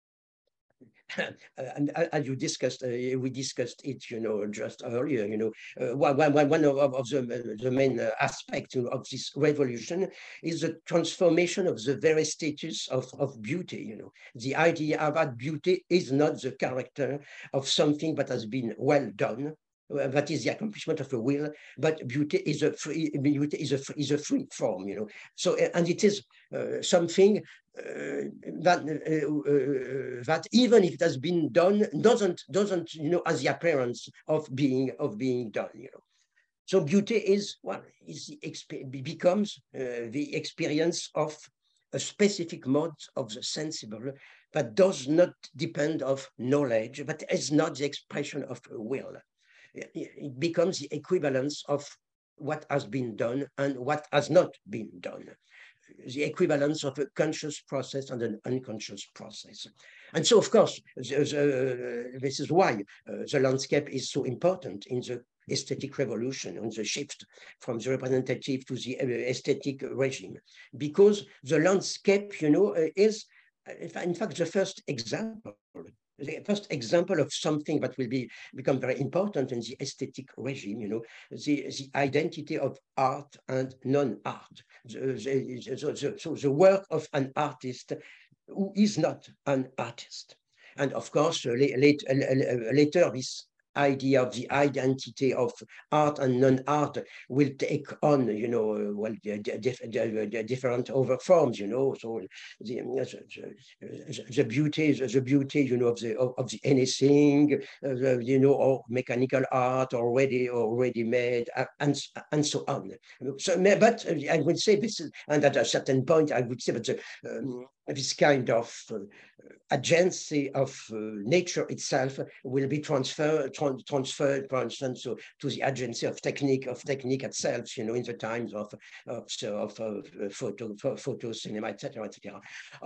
and as you discussed, we discussed it, just earlier. One of the main aspects of this revolution is the transformation of the very status of beauty. The idea that beauty is not the character of something that has been well done, that is the accomplishment of a will, but beauty is a free form, So, and it is something that even if it has been done, doesn't has the appearance of being done, So beauty is, well, becomes the experience of a specific mode of the sensible that does not depend of knowledge, but is not the expression of a will. It becomes the equivalence of what has been done and what has not been done, the equivalence of a conscious process and an unconscious process. And so, of course, this is why the landscape is so important in the aesthetic revolution, and the shift from the representative to the aesthetic regime, because the landscape, is, in fact, the first example of something that will become very important in the aesthetic regime, the identity of art and non-art. So the work of an artist who is not an artist. And of course, later this idea of the identity of art and non-art will take on, you know, well, the different other forms, you know. So the beauty, you know, of the anything, you know, or mechanical art, or ready made, and so on. So, but I would say this is, and at a certain point, I would say that this kind of agency of nature itself will be transferred, for instance, to the agency of technique itself, you know, in the times of photo, cinema, etc., etc.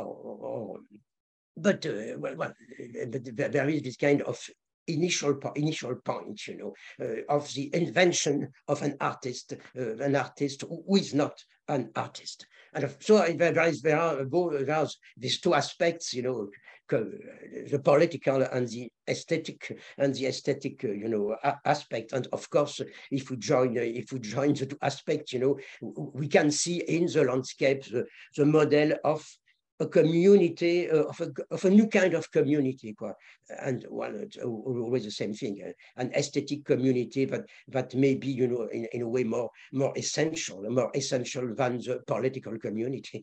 But there is this kind of initial point, you know, of the invention of an artist who is not an artist. And so there are these two aspects, you know, the political and the aesthetic, you know, aspect. And of course, if we join the two aspects, you know, we can see in the landscape the model of a community, of a new kind of community, and well, it's always the same thing, an aesthetic community that may be, you know, in a way more essential than the political community.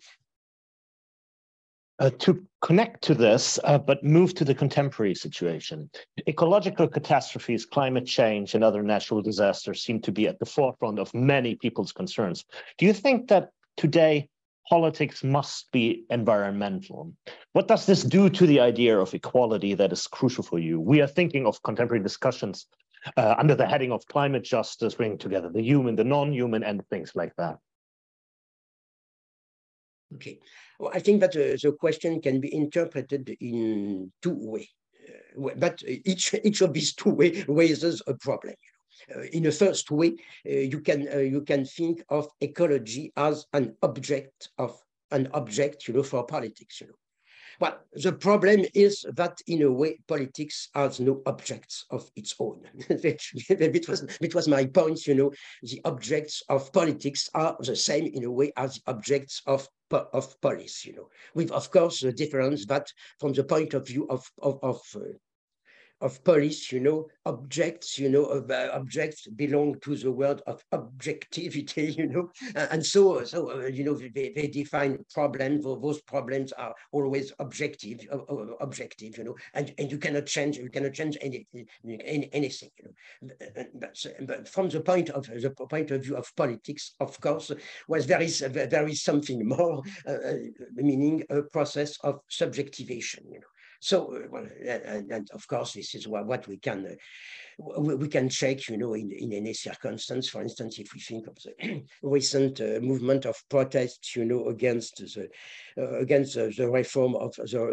To connect to this, but move to the contemporary situation. Ecological catastrophes, climate change, and other natural disasters seem to be at the forefront of many people's concerns. Do you think that today politics must be environmental? What does this do to the idea of equality that is crucial for you? We are thinking of contemporary discussions under the heading of climate justice, bringing together the human, the non-human, and things like that. Okay, well, I think that the question can be interpreted in two ways, but each of these two ways raises a problem. In the first way, you can think of ecology as an object, you know, for politics, you know. Well, the problem is that in a way, politics has no objects of its own. it was my point, you know. The objects of politics are the same in a way as the objects of police, you know, with of course the difference that from the point of view of police, you know, objects, you know, objects belong to the world of objectivity, you know, and so you know, they define problems. Those problems are always objective, you know, and you cannot change anything, you know. But from the point of view of politics, of course, was there is something more, meaning a process of subjectivation, you know. So, well, and of course, this is what we can check, you know, in any circumstance. For instance, if we think of the recent movement of protests, you know, against the reform of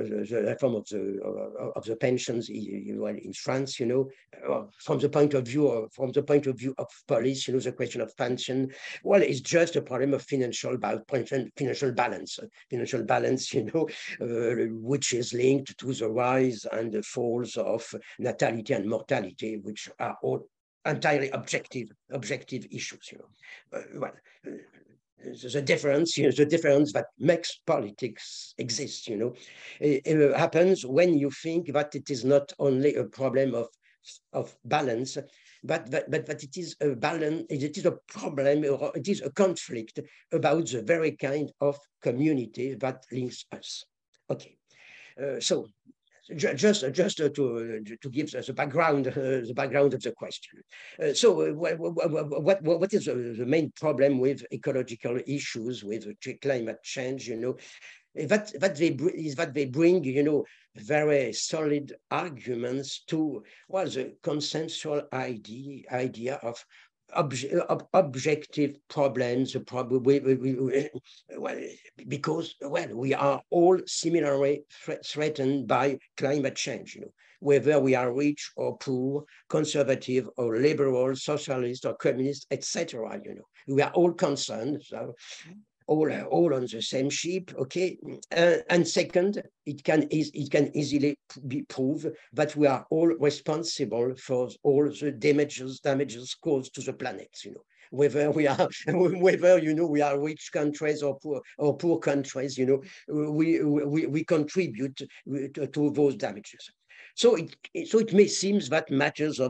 the pensions in France, you know, from the point of view of police, you know, the question of pension, well, it's just a problem of financial balance, you know, which is linked to the rise and the falls of natality and mortality, which are all entirely objective issues, you know. The difference that makes politics exist, you know, it happens when you think that it is not only a problem of balance, but that it is a balance, it is a problem, or it is a conflict about the very kind of community that links us. Okay, so just to give the background of the question. So what is the main problem with ecological issues, with climate change, you know, that they bring, you know, very solid arguments to, well, the consensual idea of objective problems, well, because, well, we are all similarly threatened by climate change, you know, whether we are rich or poor, conservative or liberal, socialist or communist, etc. You know, we are all concerned. So, all on the same ship, okay? And second, it can easily be proved that we are all responsible for all the damages caused to the planet, you know. Whether we are, you know, we are rich countries or poor countries, you know, we contribute to those damages. So it may seem that matters of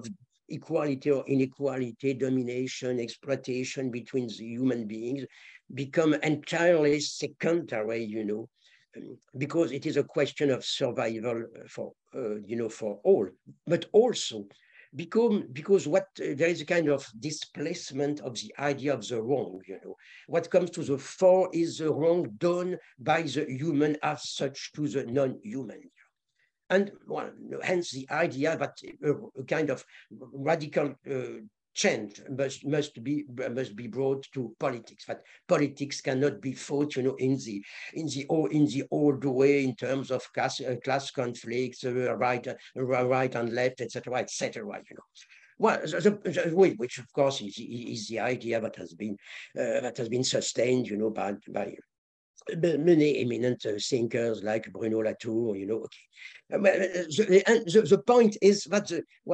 equality or inequality, domination, exploitation between the human beings become entirely secondary, because it is a question of survival for, for all, but also because there is a kind of displacement of the idea of the wrong. What comes to the fore is the wrong done by the human as such to the non-human. And well, hence the idea that a kind of radical change must be brought to politics. That politics cannot be fought, in the old way in terms of class conflicts, right and left, etc., etc. Well, which of course is the idea that has been sustained, by many eminent thinkers like Bruno Latour, Okay. The point is that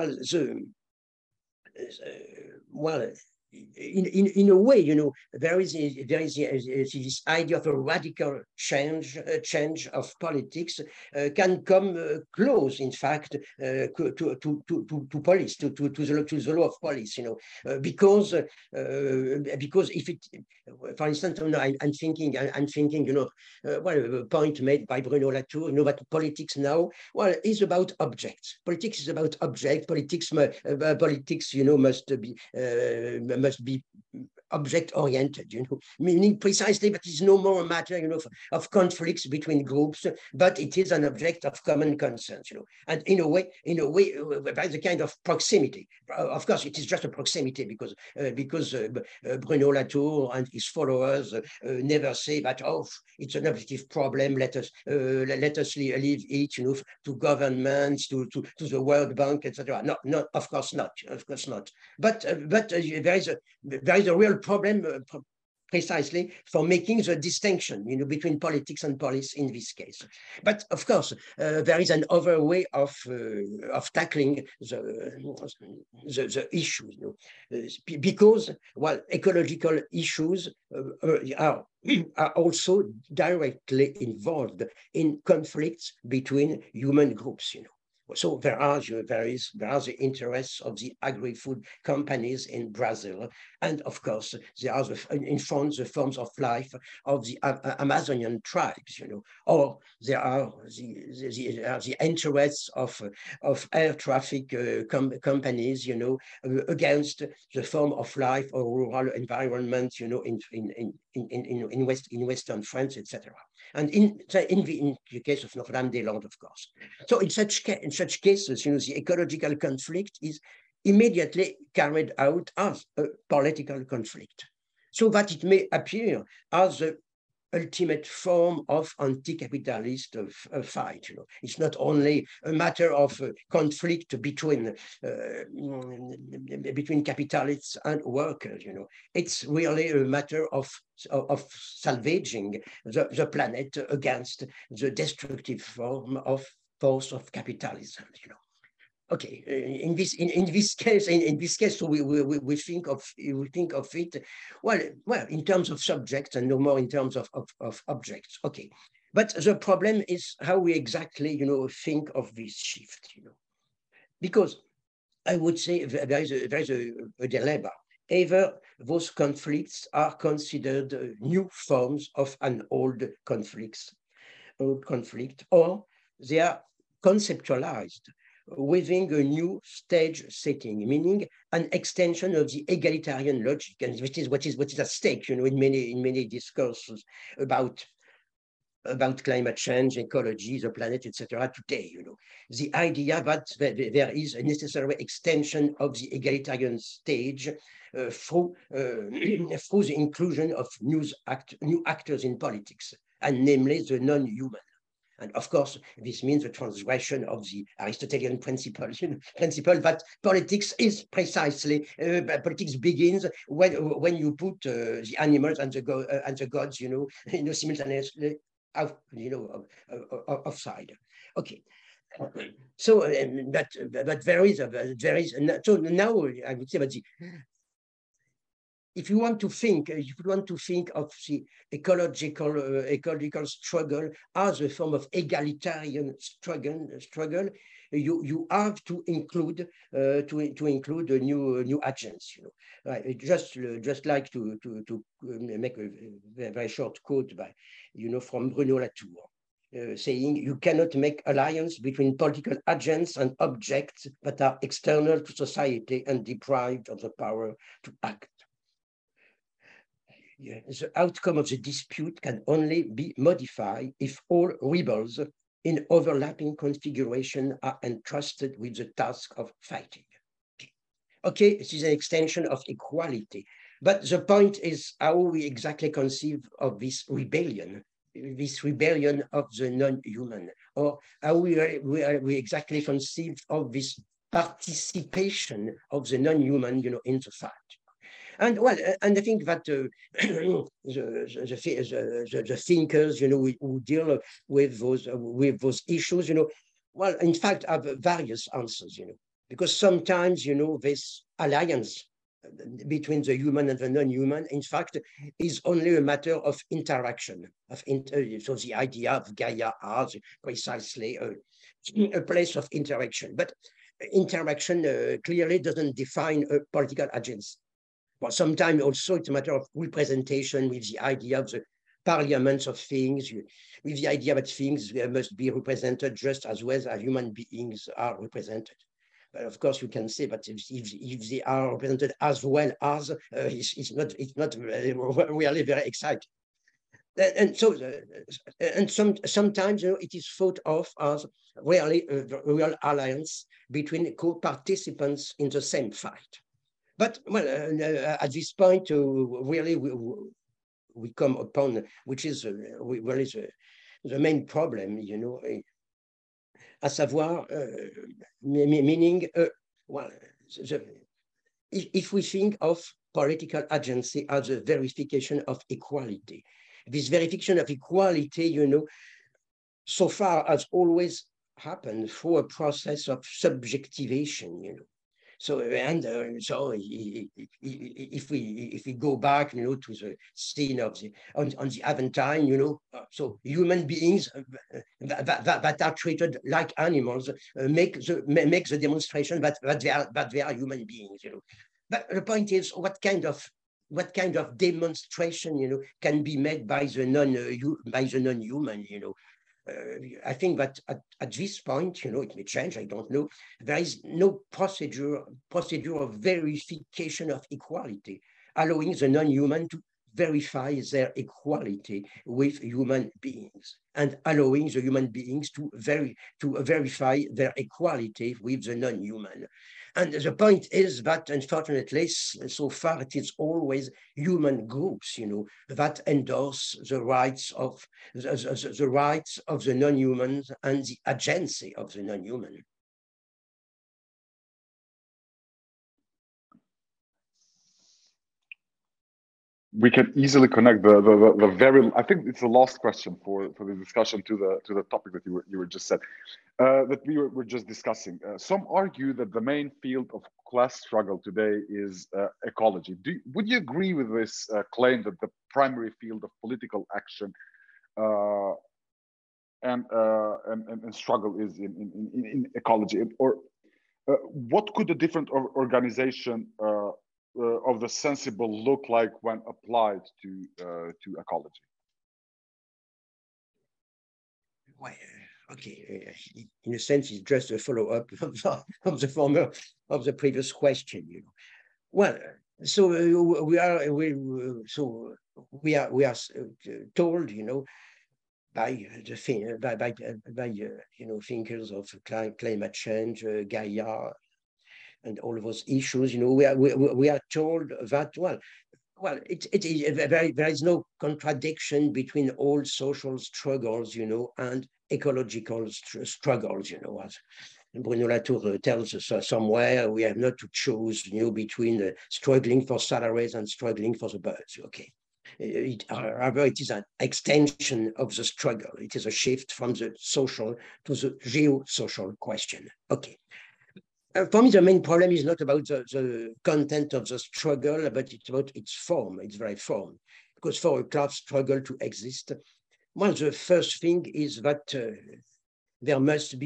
in a way, there is this idea of a radical change of politics can come close, in fact, to police, to the law of police, because if it, for instance, I'm thinking, a point made by Bruno Latour, that politics now, is about objects. Politics is about objects. Politics, must be object-oriented, meaning precisely that it's no more a matter, of conflicts between groups, but it is an object of common concern, And in a way, there is a kind of proximity. Of course, it is just a proximity because Bruno Latour and his followers never say that, it's an objective problem. Let us leave it, to governments, to the World Bank, etc. No, of course not. But there is a real problem precisely for making the distinction, between politics and police in this case. But of course, there is an other way of tackling the issues, because ecological issues are also directly involved in conflicts between human groups, So there are the interests of the agri-food companies in Brazil, and of course there are the forms of life of the Amazonian tribes, or there are the interests of air traffic companies, against the form of life or rural environment, in Western France, etc. And in the case of Notre-Dame-des-Landes, of course. So in such cases, the ecological conflict is immediately carried out as a political conflict, so that it may appear as the ultimate form of anti-capitalist fight. It's not only a matter of conflict between capitalists and workers. It's really a matter of salvaging the planet against the destructive force of capitalism. Okay, in this case, so we think of it, well, in terms of subjects and no more in terms of objects. Okay, but the problem is how we exactly, think of this shift, because I would say there is a dilemma. Either those conflicts are considered new forms of an old conflict, or they are conceptualized within a new stage setting, meaning an extension of the egalitarian logic, and which is what is at stake, in many discourses about climate change, ecology, the planet, etc. today. The idea that there is a necessary extension of the egalitarian stage through the inclusion of new actors in politics, and namely the non-human. And of course, this means the transgression of the Aristotelian principle that politics is precisely, politics begins when you put the animals and the gods, simultaneously offside. Okay. So but there is so now I would say that if you want to think of the ecological struggle as a form of egalitarian struggle, you have to include new agents. Just like to make a very short quote by from Bruno Latour. Saying you cannot make alliance between political agents and objects that are external to society and deprived of the power to act. The outcome of the dispute can only be modified if all rebels in overlapping configuration are entrusted with the task of fighting. Okay, this is an extension of equality, but the point is how we exactly conceive of this rebellion of the non-human, or how we exactly conceive of this participation of the non-human, in the fight. And well, and I think that the thinkers, who deal with those issues, well, in fact, have various answers, because sometimes, this alliance between the human and the non-human, in fact, is only a matter of interaction. So the idea of Gaia as precisely a place of interaction. But interaction clearly doesn't define a political agency. Well, sometimes also it's a matter of representation with the idea of the parliaments of things, with the idea that things must be represented just as well as human beings are represented. But of course, you can say that if they are represented as well as, it's not really very exciting. And so, sometimes it is thought of as really a real alliance between co-participants in the same fight. But well, at this point, really, we come upon, which is really the main problem, à savoir, meaning, well, if we think of political agency as a verification of equality, this verification of equality, so far has always happened through a process of subjectivation, So so if we go back, to the scene of on the Aventine, so human beings that are treated like animals make the demonstration that they are human beings, But the point is, what kind of demonstration, can be made by the non-human, I think that at this point, it may change, I don't know, there is no procedure of verification of equality, allowing the non-human to verify their equality with human beings, and allowing the human beings to verify their equality with the non-human. And the point is that, unfortunately, so far it is always human groups, that endorse the rights of the non-humans and the agency of the non-human. We can easily connect the very. I think it's the last question for the discussion to the topic that you were just said, that we were just discussing. Some argue that the main field of class struggle today is ecology. Would you agree with this claim that the primary field of political action and struggle is in ecology, or what could a different organization of the sensible look like when applied to ecology? Well, okay, in a sense, it's just a follow-up of the previous question. Well, so we are told, by thinkers of climate change, Gaia, and all of those issues, we are told that, well, there is no contradiction between all social struggles, and ecological struggles, as Bruno Latour tells us somewhere, we have not to choose, between struggling for salaries and struggling for the birds. Okay. Rather, it is an extension of the struggle. It is a shift from the social to the geo-social question. Okay. For me, the main problem is not about the content of the struggle, but it's about its form, its very form. Because for a class struggle to exist, well, the first thing is that there must be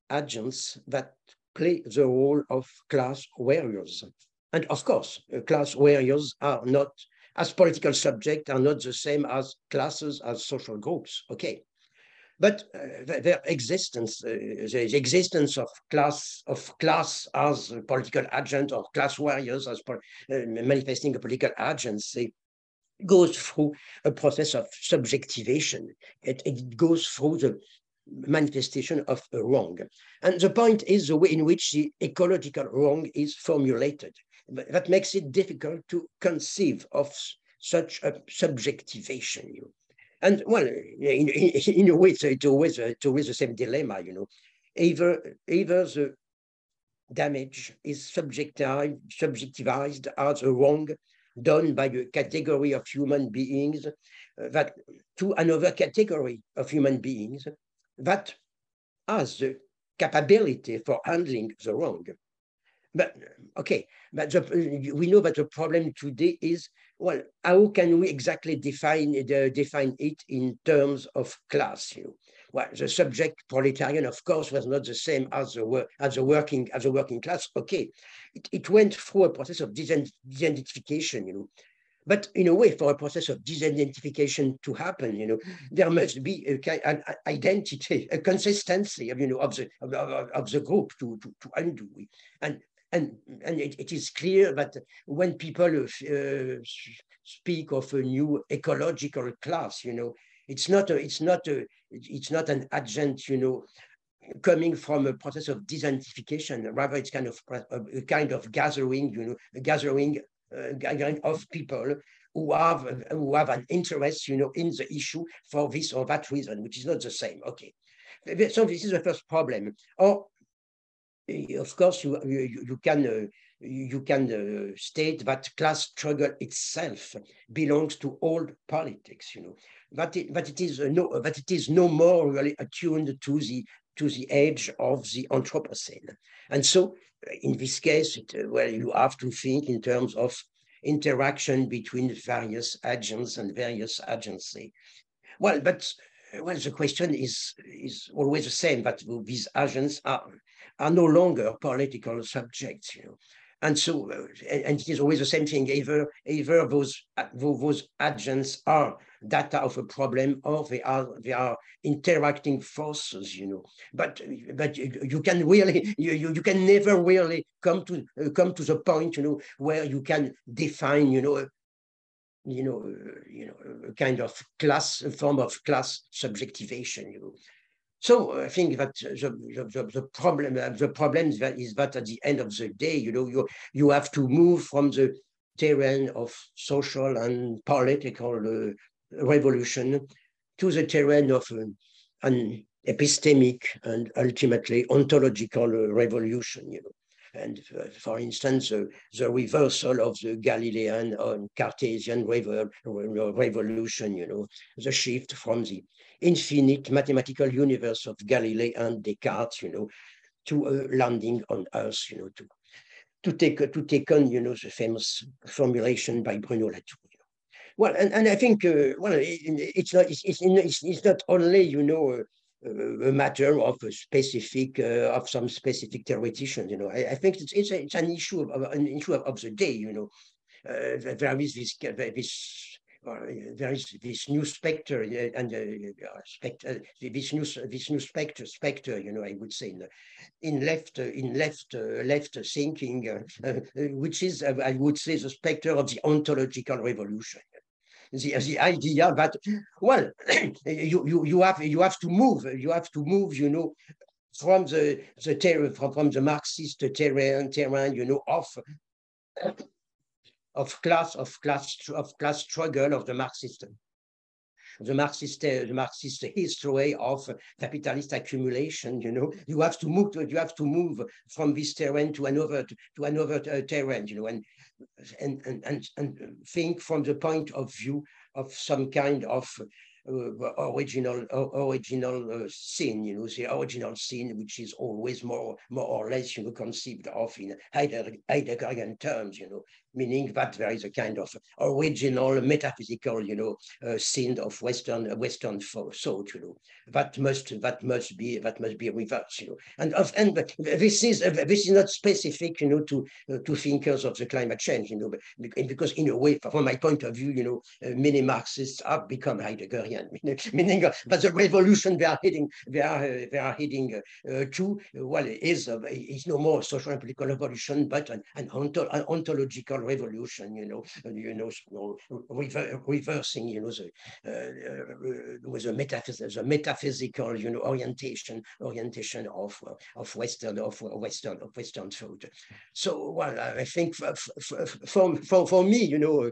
agents that play the role of class warriors. And of course, class warriors are not, as political subjects, are not the same as classes, as social groups. Okay. But their existence, the existence of class as a political agent or class warriors as manifesting a political agency, goes through a process of subjectivation. It goes through the manifestation of a wrong. And the point is the way in which the ecological wrong is formulated. That makes it difficult to conceive of such a subjectivation. And well, in a way, it's always the same dilemma, Either the damage is subjectivized as a wrong done by a category of human beings that to another category of human beings that has the capability for handling the wrong. But okay, but we know that the problem today is, well, how can we exactly define it in terms of class? Well, the subject proletarian, of course, was not the same as the working class. Okay, it went through a process of disidentification, But in a way, for a process of disidentification to happen, there must be an identity, a consistency of the group to undo. And it is clear that when people speak of a new ecological class, it's not an agent, coming from a process of disidentification. Rather, it's a kind of gathering, gathering of people who have an interest, in the issue for this or that reason, which is not the same. Okay, so this is the first problem. Or of course, you can state that class struggle itself belongs to old politics, but it is no more really attuned to the age of the Anthropocene. And so, in this case, you have to think in terms of interaction between various agents and various agency. Well, the question is always the same, that these agents are no longer political subjects, And so, and it is always the same thing. Either those agents are data of a problem, or they are interacting forces, But you can really, you can never really come to the point, where you can define, a kind of a form of class subjectivation, So I think that the problem is that at the end of the day, you have to move from the terrain of social and political revolution to the terrain of an epistemic and ultimately ontological revolution, And for instance, the reversal of the Galilean and Cartesian revolution, the shift from the infinite mathematical universe of Galilei and Descartes, to a landing on Earth, to take on, the famous formulation by Bruno Latour. Well, and I think, it's not only, a matter of some specific theoreticians. I think it's an issue of the day. There is this new specter, and this new specter. I would say in left thinking, which is, I would say, the specter of the ontological revolution. The idea that, well, you have to move, from the Marxist terrain, of class struggle of the Marxist history of capitalist accumulation. You have to move from this terrain to another terrain. And think from the point of view of some kind of original scene, the original scene, which is always more or less, conceived of in Heideggerian terms, meaning that there is a kind of original metaphysical, scene of Western thought, that must be reversed, and this is not specific, to thinkers of the climate change, because in a way, from my point of view, many Marxists have become Heideggerian, meaning that the revolution they are heading to, well, is no more social and political revolution, but an ontological revolution, reversing, with the metaphysical, orientation of Western thought. So, well, I think for me,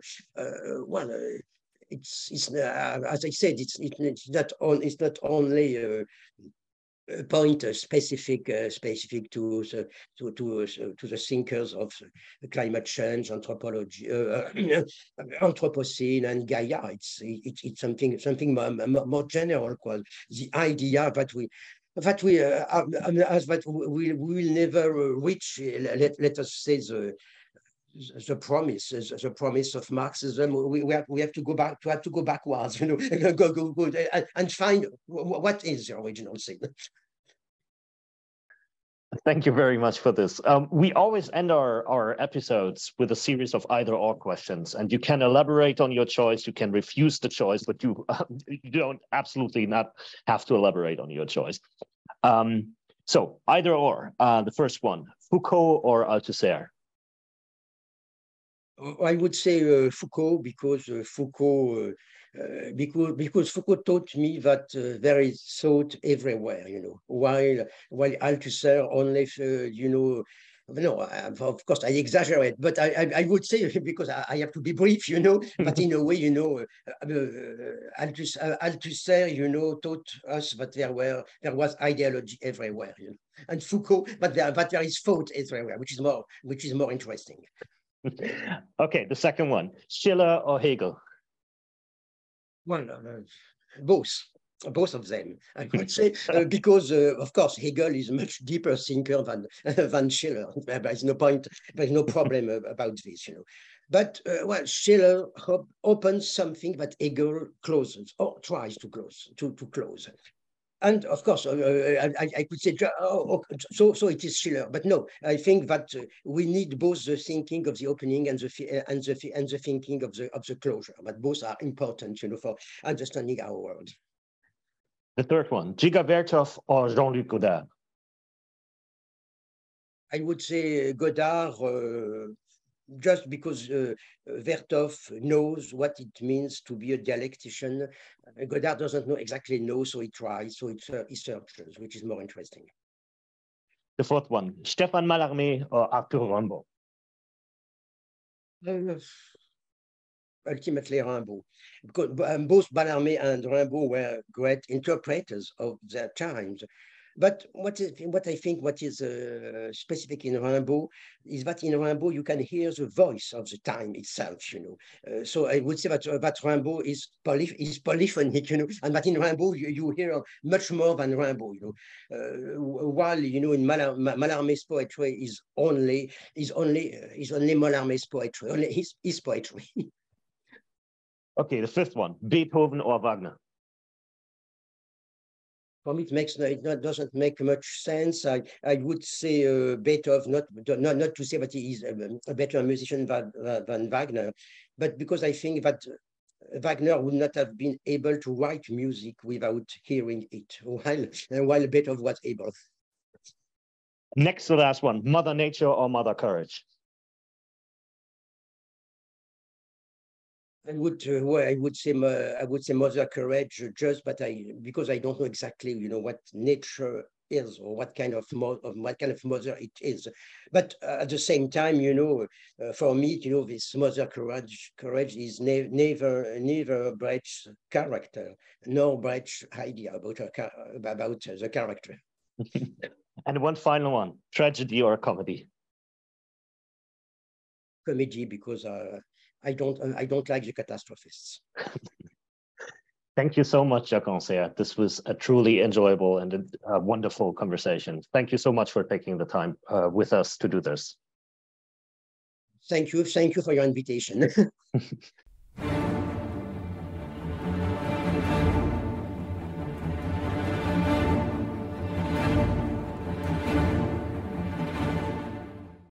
it's as I said, it's not only a point specific to the thinkers of climate change, anthropology, Anthropocene, and Gaia. It's something more general, the idea that we will never reach. Let us say the promise of Marxism. We have to go backwards, go and find what is the original thing. Thank you very much for this. We always end our episodes with a series of either/or questions, and you can elaborate on your choice. You can refuse the choice, but you don't absolutely not have to elaborate on your choice. So either/or. The first one: Foucault or Althusser? I would say Foucault, because Foucault taught me that there is thought everywhere, while Althusser only, no, of course I exaggerate, but I would say, because I have to be brief, but in a way, Althusser, taught us that there was ideology everywhere, and Foucault, but there is thought everywhere, which is more interesting. Okay, the second one: Schiller or Hegel? Well, both of them, I would say, because of course Hegel is a much deeper thinker than Schiller. There's no problem about this, But well, Schiller opens something that Hegel closes, or tries to close. And of course, I could say, so it is Schiller, but no, I think that we need both the thinking of the opening and the thinking of the closure. But both are important, for understanding our world. The third one: Dziga Vertov or Jean-Luc Godard? I would say Godard. Just because Vertov knows what it means to be a dialectician. Godard doesn't exactly know, so he tries, so he searches, which is more interesting. The fourth one: Stéphane Mallarmé or Arthur Rimbaud? Ultimately Rimbaud, because both Mallarmé and Rimbaud were great interpreters of their times. But what I think is specific in Rimbaud is that in Rimbaud you can hear the voice of the time itself, So I would say that Rimbaud is polyphonic, and that in Rimbaud you hear much more than Rimbaud, while in Mallarmé's poetry is only Mallarmé's poetry, only his poetry. Okay, the fifth one: Beethoven or Wagner? For me, it doesn't make much sense. I would say Beethoven, not to say that he is a better musician than Wagner, but because I think that Wagner would not have been able to write music without hearing it, while Beethoven was able. Next to the last one: Mother Nature or Mother Courage? I would say Mother Courage, just, but because I don't know exactly, what nature is, or what kind of mother it is. But at the same time, for me, this Mother Courage is never Brecht's character, nor Brecht's idea about the character. And one final one: tragedy or comedy? Comedy, because I don't like the catastrophists. Thank you so much, Jacques Rancière. This was a truly enjoyable and a wonderful conversation. Thank you so much for taking the time with us to do this. Thank you for your invitation.